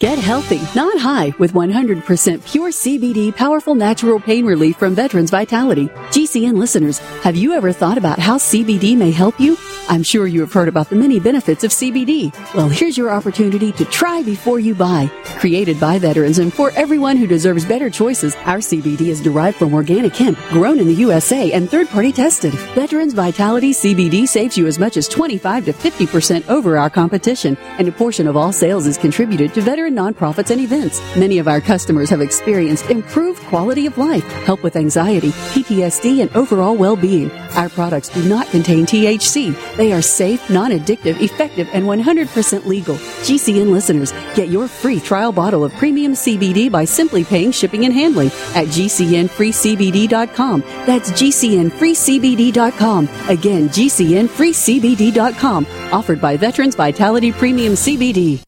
Get healthy, not high, with one hundred percent pure C B D powerful natural pain relief from Veterans Vitality. G C N listeners, have you ever thought about how C B D may help you? I'm sure you have heard about the many benefits of C B D. Well, here's your opportunity to try before you buy. Created by veterans and for everyone who deserves better choices, our C B D is derived from organic hemp, grown in the U S A and third-party tested. Veterans Vitality C B D saves you as much as twenty-five to fifty percent over our competition, and a portion of all sales is contributed to veteran nonprofits and events. Many of our customers have experienced improved quality of life, help with anxiety, P T S D, and overall well-being. Our products do not contain T H C. They are safe, non-addictive, effective, and one hundred percent legal. G C N listeners, get your free trial bottle of premium C B D by simply paying shipping and handling at G C N free C B D dot com. That's G C N free C B D dot com. Again, G C N free C B D dot com. Offered by Veterans Vitality Premium C B D.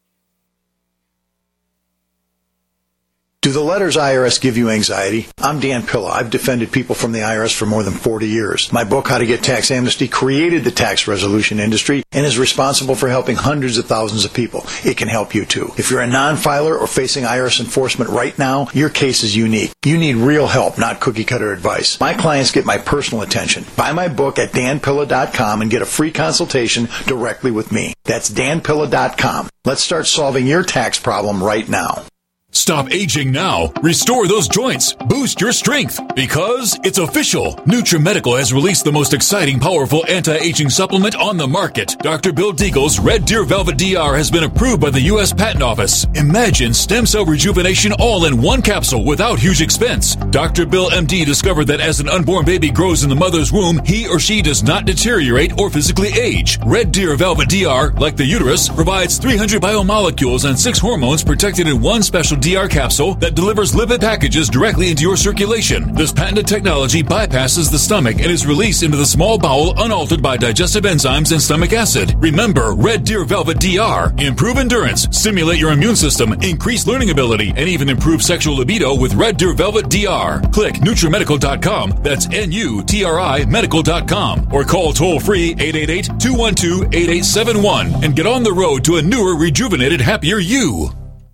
Do the letters I R S give you anxiety? I'm Dan Pilla. I've defended people from the I R S for more than forty years. My book, How to Get Tax Amnesty, created the tax resolution industry and is responsible for helping hundreds of thousands of people. It can help you too. If you're a non-filer or facing I R S enforcement right now, your case is unique. You need real help, not cookie-cutter advice. My clients get my personal attention. Buy my book at Dan Pilla dot com and get a free consultation directly with me. That's Dan Pilla dot com. Let's start solving your tax problem right now. Stop aging now. Restore those joints. Boost your strength. Because it's official. NutriMedical has released the most exciting, powerful anti-aging supplement on the market. Doctor Bill Deagle's Red Deer Velvet D R has been approved by the U S Patent Office. Imagine stem cell rejuvenation all in one capsule without huge expense. Doctor Bill M D discovered that as an unborn baby grows in the mother's womb, he or she does not deteriorate or physically age. Red Deer Velvet D R, like the uterus, provides three hundred biomolecules and six hormones protected in one special D R capsule that delivers lipid packages directly into your circulation. This patented technology bypasses the stomach and is released into the small bowel unaltered by digestive enzymes and stomach acid. Remember, Red Deer Velvet D R. Improve endurance, stimulate your immune system, increase learning ability, and even improve sexual libido with Red Deer Velvet D R. Click NutriMedical dot com. That's N U T R I Medical dot com. Or call toll-free eight eight eight, two one two, eight eight seven one and get on the road to a newer, rejuvenated, happier you.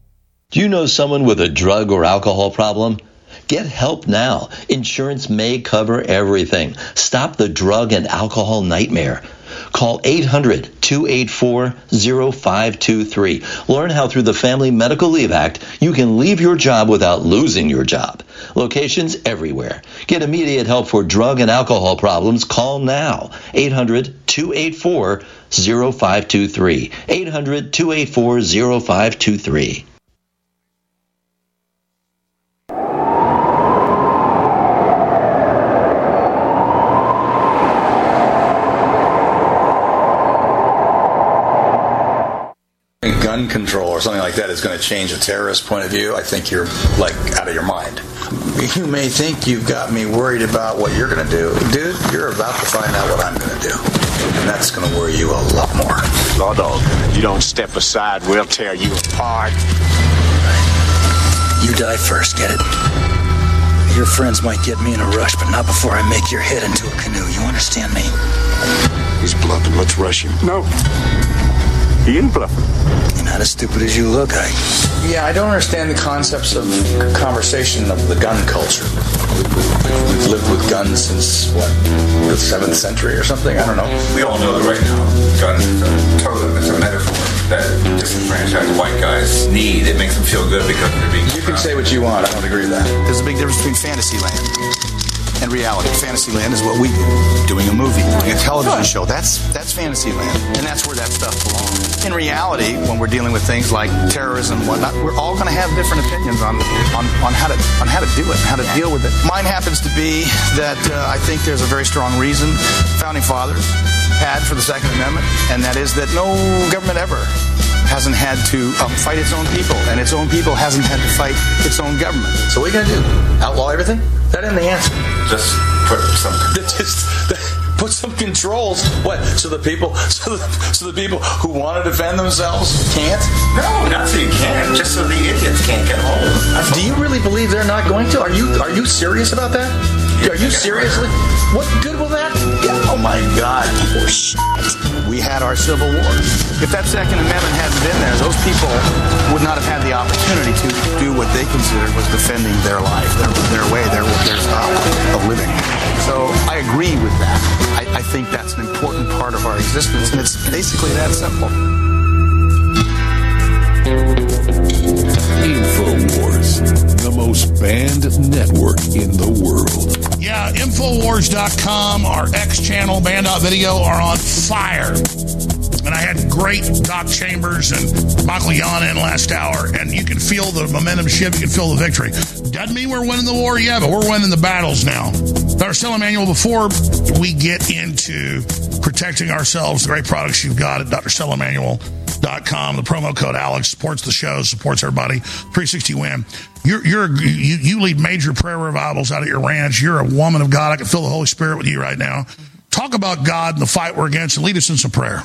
Do you know someone with a drug or alcohol problem? Get help now. Insurance may cover everything. Stop the drug and alcohol nightmare. Call eight hundred, two eight four, zero five two three. Learn how through the Family Medical Leave Act you can leave your job without losing your job. Locations everywhere. Get immediate help for drug and alcohol problems. Call now. eight hundred, two eight four, zero five two three. eight hundred, two eight four, zero five two three. Gun control or something like that is going to change a terrorist point of view, I think you're like out of your mind. You may think you've got me worried about what you're going to do. Dude, you're about to find out what I'm going to do. And that's going to worry you a lot more. Law Dog, you don't step aside, we'll tear you apart. You die first, get it? Your friends might get me in a rush, but not before I make your head into a canoe. You understand me? He's bluffing. Let's rush him. No. He ain't bluffing. You're not as stupid as you look, I... Yeah, I don't understand the concepts of conversation of the gun culture. We've lived with guns since, what, the seventh century or something? I don't know. We all know that right now, guns is a totem, it's a metaphor that disenfranchised white guys need. It makes them feel good because they're being... You can say what you want. I don't agree with that. There's a big difference between Fantasyland and reality. Fantasyland is what we do. Doing a movie, doing a television show. That's that's Fantasyland. And that's where that stuff belongs. In reality, when we're dealing with things like terrorism and whatnot, we're all going to have different opinions on, on, on how to on how to do it, how to deal with it. Mine happens to be that uh, I think there's a very strong reason Founding Fathers had for the Second Amendment, and that is that no government ever hasn't had to um, fight its own people, and its own people hasn't had to fight its own government. So what are you going to do? Outlaw everything? That isn't the answer. Just put some... Just put some controls. What? So the people, so the, so the people who want to defend themselves can't? No, not so you can't. Just so the idiots can't get home. Do you really believe they're not going to? Are you are you serious about that? Are you seriously? What good will that? Oh my God! We had our Civil War. If that Second Amendment hadn't been there, those people would not have had the opportunity to do what they considered was defending their life, their, their way, their, their style of living. So I agree with that. I, I think that's an important part of our existence, and it's basically that simple. InfoWars, the most banned network in the world. Yeah, Infowars dot com, our X channel, Band dot Video are on fire. And I had great Doc Chambers and Michael Yana in last hour, and you can feel the momentum shift, you can feel the victory. Doesn't mean we're winning the war yet, but we're winning the battles now. Doctor Stella Emanuel, before we get into protecting ourselves, the great products you've got at Dr Stella Emanuel dot com, the promo code Alex supports the show, supports everybody. three sixty win. You're you're you, you lead major prayer revivals out at your ranch. You're a woman of God. I can feel the Holy Spirit with you right now. Talk about God and the fight we're against, and lead us in some prayer.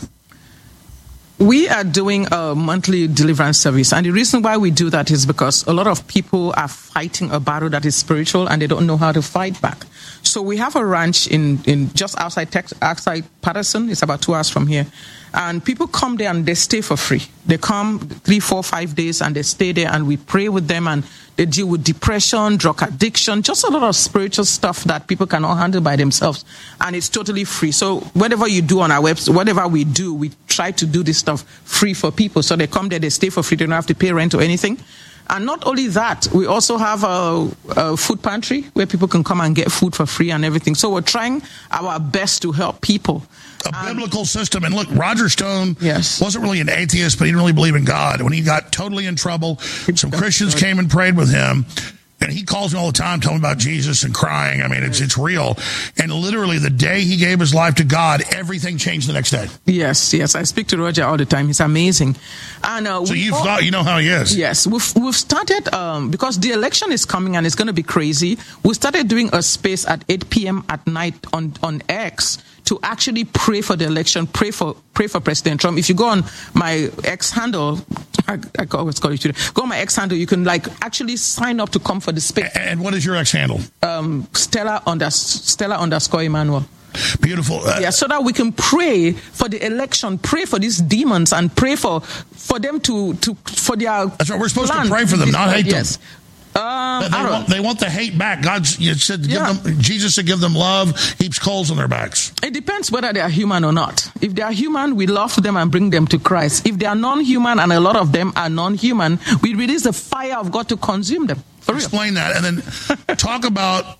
We are doing a monthly deliverance service, and the reason why we do that is because a lot of people are fighting a battle that is spiritual, and they don't know how to fight back. So we have a ranch in, in just outside Texas, outside Patterson. It's about two hours from here, and people come there and they stay for free. They come three, four, five days, and they stay there, and we pray with them, and they deal with depression, drug addiction, just a lot of spiritual stuff that people cannot handle by themselves, and it's totally free. So whatever you do on our website, whatever we do, we try to do this stuff free for people. So they come there, they stay for free, they don't have to pay rent or anything. And not only that, we also have a, a food pantry where people can come and get food for free and everything. So we're trying our best to help people. A um, biblical system. And look, Roger Stone yes. wasn't really an atheist, but he didn't really believe in God. When he got totally in trouble, some Christians came and prayed with him. And he calls me all the time, telling me about Jesus and crying. I mean, it's it's real. And literally, the day he gave his life to God, everything changed the next day. Yes, yes. I speak to Roger all the time. He's amazing. And uh, so you've all, thought, you know how he is. Yes, we've we've started um, because the election is coming and it's going to be crazy. We started doing a space at eight p.m. at night on on X to actually pray for the election, pray for pray for President Trump. If you go on my X handle, I, I always call you today. Go on my X handle. You can like actually sign up to come for the space. And what is your X handle? Um, Stella under Stella underscore Emmanuel. Beautiful. Uh, yeah, so that we can pray for the election, pray for these demons, and pray for for them to to for their. That's right. We're supposed to pray for them, not hate yes. them. Um, they, want, they want the hate back. God you said, give yeah. them, Jesus said, give them love, heaps coals on their backs. It depends whether they are human or not. If they are human, we love them and bring them to Christ. If they are non-human, and a lot of them are non-human, we release the fire of God to consume them. For Explain real. that, and then talk about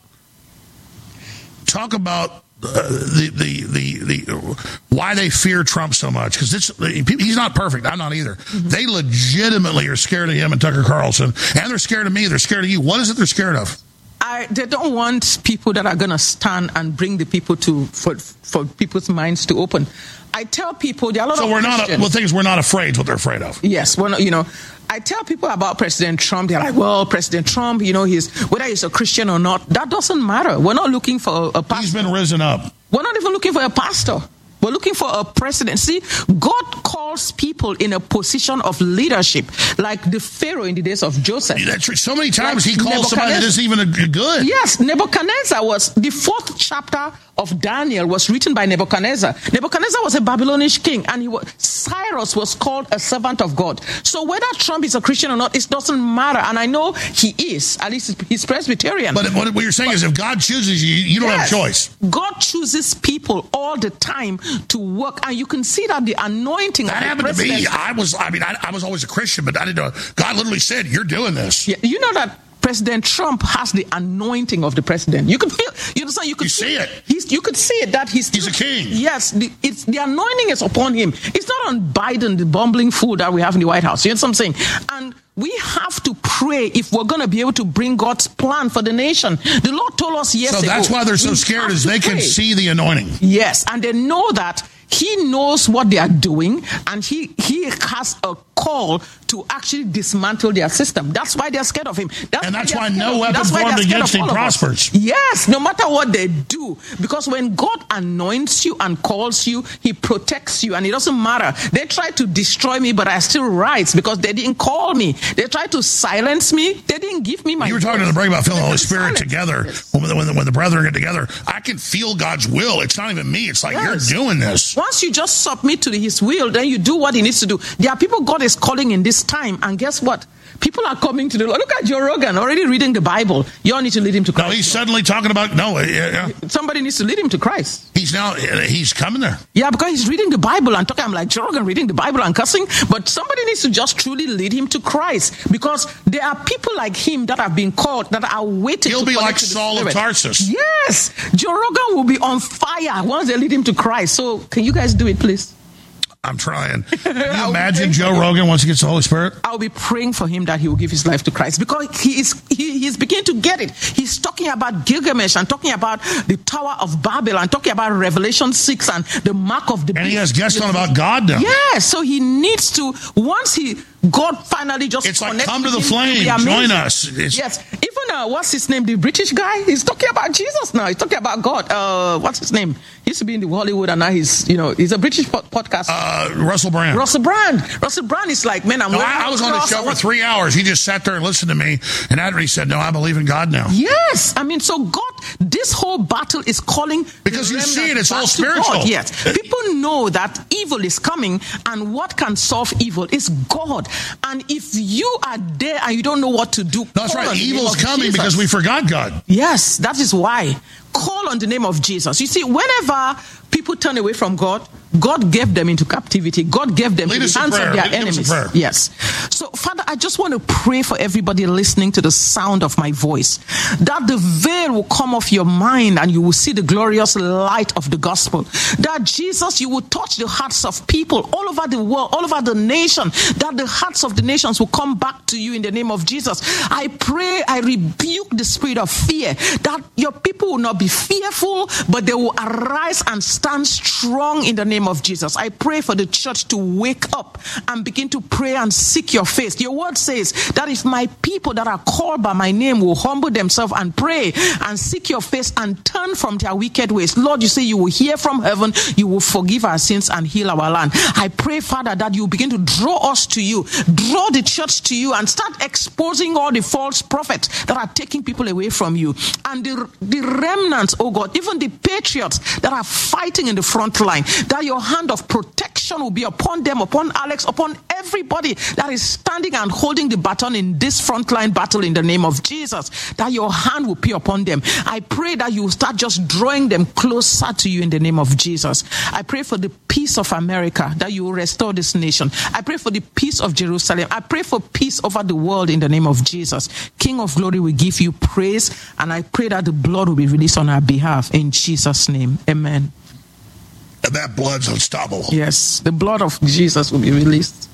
talk about. Uh, the, the the the why they fear Trump so much, because it's he's not perfect. I'm not either. Mm-hmm. They legitimately are scared of him and Tucker Carlson, and they're scared of me. They're scared of you. What is it they're scared of? I, they don't want people that are going to stand and bring the people to for for people's minds to open. I tell people there are a lot so of we're Christians. not. Well, things we're not afraid. Is what they're afraid of. Yes, we're not. You know. I tell people about President Trump. They're like, well, President Trump, you know, he's whether he's a Christian or not, that doesn't matter. We're not looking for a, a pastor. He's been risen up. We're not even looking for a pastor. We're looking for a president. See, God calls people in a position of leadership, like the Pharaoh in the days of Joseph. Yeah, that's right. So many times like he calls somebody that isn't even a good. Yes, Nebuchadnezzar was the fourth chapter of Daniel was written by Nebuchadnezzar. Nebuchadnezzar was a Babylonian king, and he was, Cyrus was called a servant of God. So whether Trump is a Christian or not, it doesn't matter. And I know he is. At least he's Presbyterian. But what you're saying but, is if God chooses you, you don't yes, have a choice. God chooses people all the time to work, and you can see that the anointing that of happened the to me. I was, I mean, I, I was always a Christian, but I didn't know. God literally said, "You're doing this." Yeah, you know that President Trump has the anointing of the president. You can feel, you understand? You could you see it. He's, you could see it that he's he's a king. Yes, the, it's the anointing is upon him. It's not on Biden, the bumbling fool that we have in the White House. You know what I'm saying? And we have to pray if we're going to be able to bring God's plan for the nation. The Lord told us yesterday. So that's ago, why they're so scared, is they pray. Can see the anointing. Yes, and they know that He knows what they are doing, and he he has a call to actually dismantle their system. That's why they're scared of him. That's and that's why, why no weapon formed against him prospers. Yes, no matter what they do. Because when God anoints you and calls you, he protects you, and it doesn't matter. They tried to destroy me, but I still rise because they didn't call me. They tried to silence me. They didn't give me my You were talking voice. to the break about feeling the Holy Spirit silence. together. Yes. When, the, when, the, when the brethren get together, I can feel God's will. It's not even me. It's like Yes. you're doing this. Once you just submit to his will, then you do what he needs to do. There are people God is calling in this time, and guess what? People are coming to the Lord. Look at Joe Rogan already reading the Bible. You all need to lead him to Christ. No, he's suddenly talking about no. Uh, Somebody needs to lead him to Christ. he's now he's coming there. Yeah, because he's reading the Bible and talking. I'm like Joe Rogan reading the Bible and cussing, but somebody needs to just truly lead him to Christ, because there are people like him that have been called that are waiting. He'll to be connect like to the Saul of Spirit. Tarsus. Yes, Joe Rogan will be on fire once they lead him to Christ. So can you guys do it, please? I'm trying. Can you imagine Joe Rogan once he gets the Holy Spirit? I'll be praying for him that he will give his life to Christ, because he is he, he's beginning to get it. He's talking about Gilgamesh and talking about the Tower of Babel and talking about Revelation six and the mark of the beast. And he has guests on about God now. Yeah, so he needs to, once he, God finally just It's like, connects come to with the him, flame, it'll be amazing. join us. It's- Yes, even uh, what's his name, the British guy, he's talking about Jesus now. He's talking about God. Uh, what's his name? He used to be in the Hollywood, and now he's, you know, he's a British po- podcast. Uh, Russell Brand. Russell Brand. Russell Brand is like, man, I'm No, wearing I, I was on the cross, show I for want- three hours. He just sat there and listened to me, and after he said, "No, I believe in God now." Yes, I mean, so God, this whole battle is calling Because the you see remnant it, it's all back to spiritual. God. Yes, people know that evil is coming, and what can solve evil is God. And if you are there and you don't know what to do, No, that's call right. on the name Evil's of coming Jesus. because we forgot God. Yes, that is why. Call on the name of Jesus. You see, whenever people turn away from God, God gave them into captivity. God gave them Lead to us the in hands prayer. of their Lead- give us a enemies. prayer. Yes. So, Father, I just want to pray for everybody listening to the sound of my voice, that the veil will come off your mind and you will see the glorious light of the gospel. That Jesus, you will touch the hearts of people all over the world, all over the nation, that the hearts of the nations will come back to you in the name of Jesus. I pray, I rebuke the spirit of fear, that your people will not be fearful, but they will arise and stand strong in the name of Jesus. I pray for the church to wake up and begin to pray and seek your face. Your word says that if my people that are called by my name will humble themselves and pray and seek your face and turn from their wicked ways, Lord, you say you will hear from heaven, you will forgive our sins and heal our land. I pray, Father, that you begin to draw us to you, draw the church to you, and start exposing all the false prophets that are taking people away from you. And the, the remnants, oh God, even the patriots that are fighting in the front line, that your hand of protection will be upon them, upon Alex, upon everybody that is standing and holding the baton in this frontline battle in the name of Jesus, that your hand will be upon them. I pray that you will start just drawing them closer to you in the name of Jesus. I pray for the peace of America, that you will restore this nation. I pray for the peace of Jerusalem. I pray for peace over the world in the name of Jesus. King of glory, we give you praise, and I pray that the blood will be released on our behalf in Jesus' name. Amen. And that blood's unstoppable. Yes, the blood of Jesus will be released.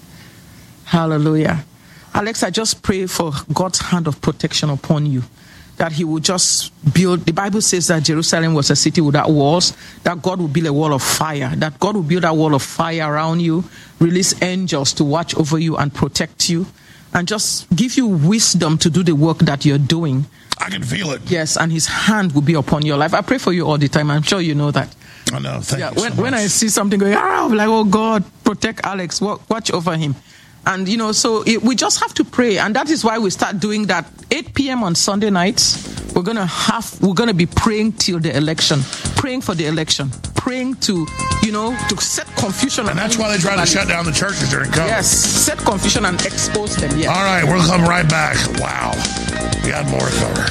Hallelujah. Alex, I just pray for God's hand of protection upon you, that he will just build. The Bible says that Jerusalem was a city without walls, that God will build a wall of fire, that God will build a wall of fire around you, release angels to watch over you and protect you, and just give you wisdom to do the work that you're doing. I can feel it. Yes, and his hand will be upon your life. I pray for you all the time. I'm sure you know that. I know. Thank yeah, you when, so when much. I see something going, ah, I'm like, oh God, protect Alex, watch over him. And, you know, so it, we just have to pray. And that is why we start doing that. eight p.m. on Sunday nights, we're going to have, we're going to be praying till the election, praying for the election, praying to, you know, to set confusion. And that's why they try to shut down the churches during COVID. Yes, set confusion and expose them. Yes. All right, we'll come right back. Wow. We got more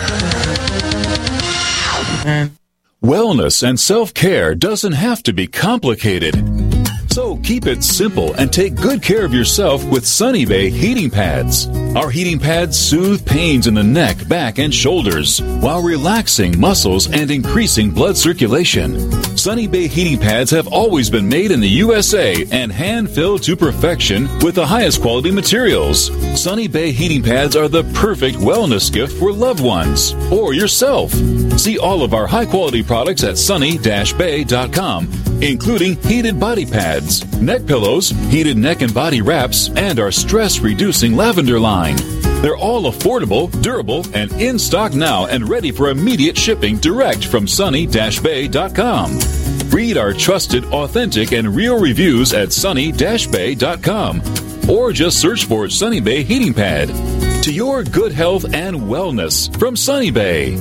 to cover. And Wellness and self-care doesn't have to be complicated. So keep it simple and take good care of yourself with Sunny Bay heating pads. Our heating pads soothe pains in the neck, back, and shoulders while relaxing muscles and increasing blood circulation. Sunny Bay heating pads have always been made in the U S A and hand-filled to perfection with the highest quality materials. Sunny Bay heating pads are the perfect wellness gift for loved ones or yourself. See all of our high-quality products at sunny dash bay dot com, including heated body pads, neck pillows, heated neck and body wraps, and our stress-reducing lavender line. They're all affordable, durable, and in stock now and ready for immediate shipping direct from sunny dash bay dot com. Read our trusted, authentic, and real reviews at sunny dash bay dot com. Or just search for Sunny Bay Heating Pad. To your good health and wellness from Sunny Bay.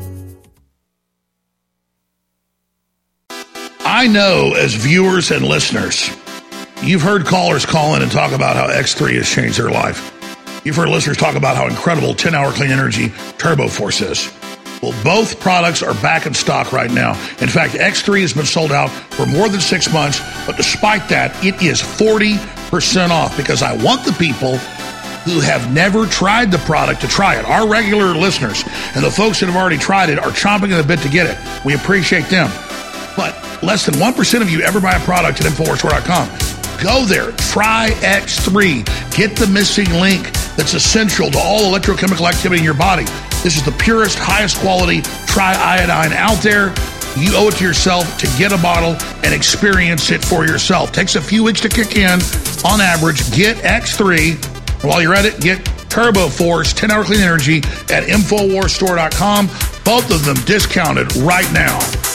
I know as viewers and listeners, you've heard callers call in and talk about how X three has changed their life. You've heard listeners talk about how incredible ten-hour clean energy Turbo Force is. Well, both products are back in stock right now. In fact, X three has been sold out for more than six months, but despite that, it is forty percent off because I want the people who have never tried the product to try it. Our regular listeners and the folks that have already tried it are chomping at the bit to get it. We appreciate them. But less than one percent of you ever buy a product at Infowars Store dot com. Go there. Try X three. Get the missing link that's essential to all electrochemical activity in your body. This is the purest, highest quality triiodine out there. You owe it to yourself to get a bottle and experience it for yourself. Takes a few weeks to kick in. On average, get X three. While you're at it, get Turbo Force ten-hour clean energy at Infowars Store dot com. Both of them discounted right now.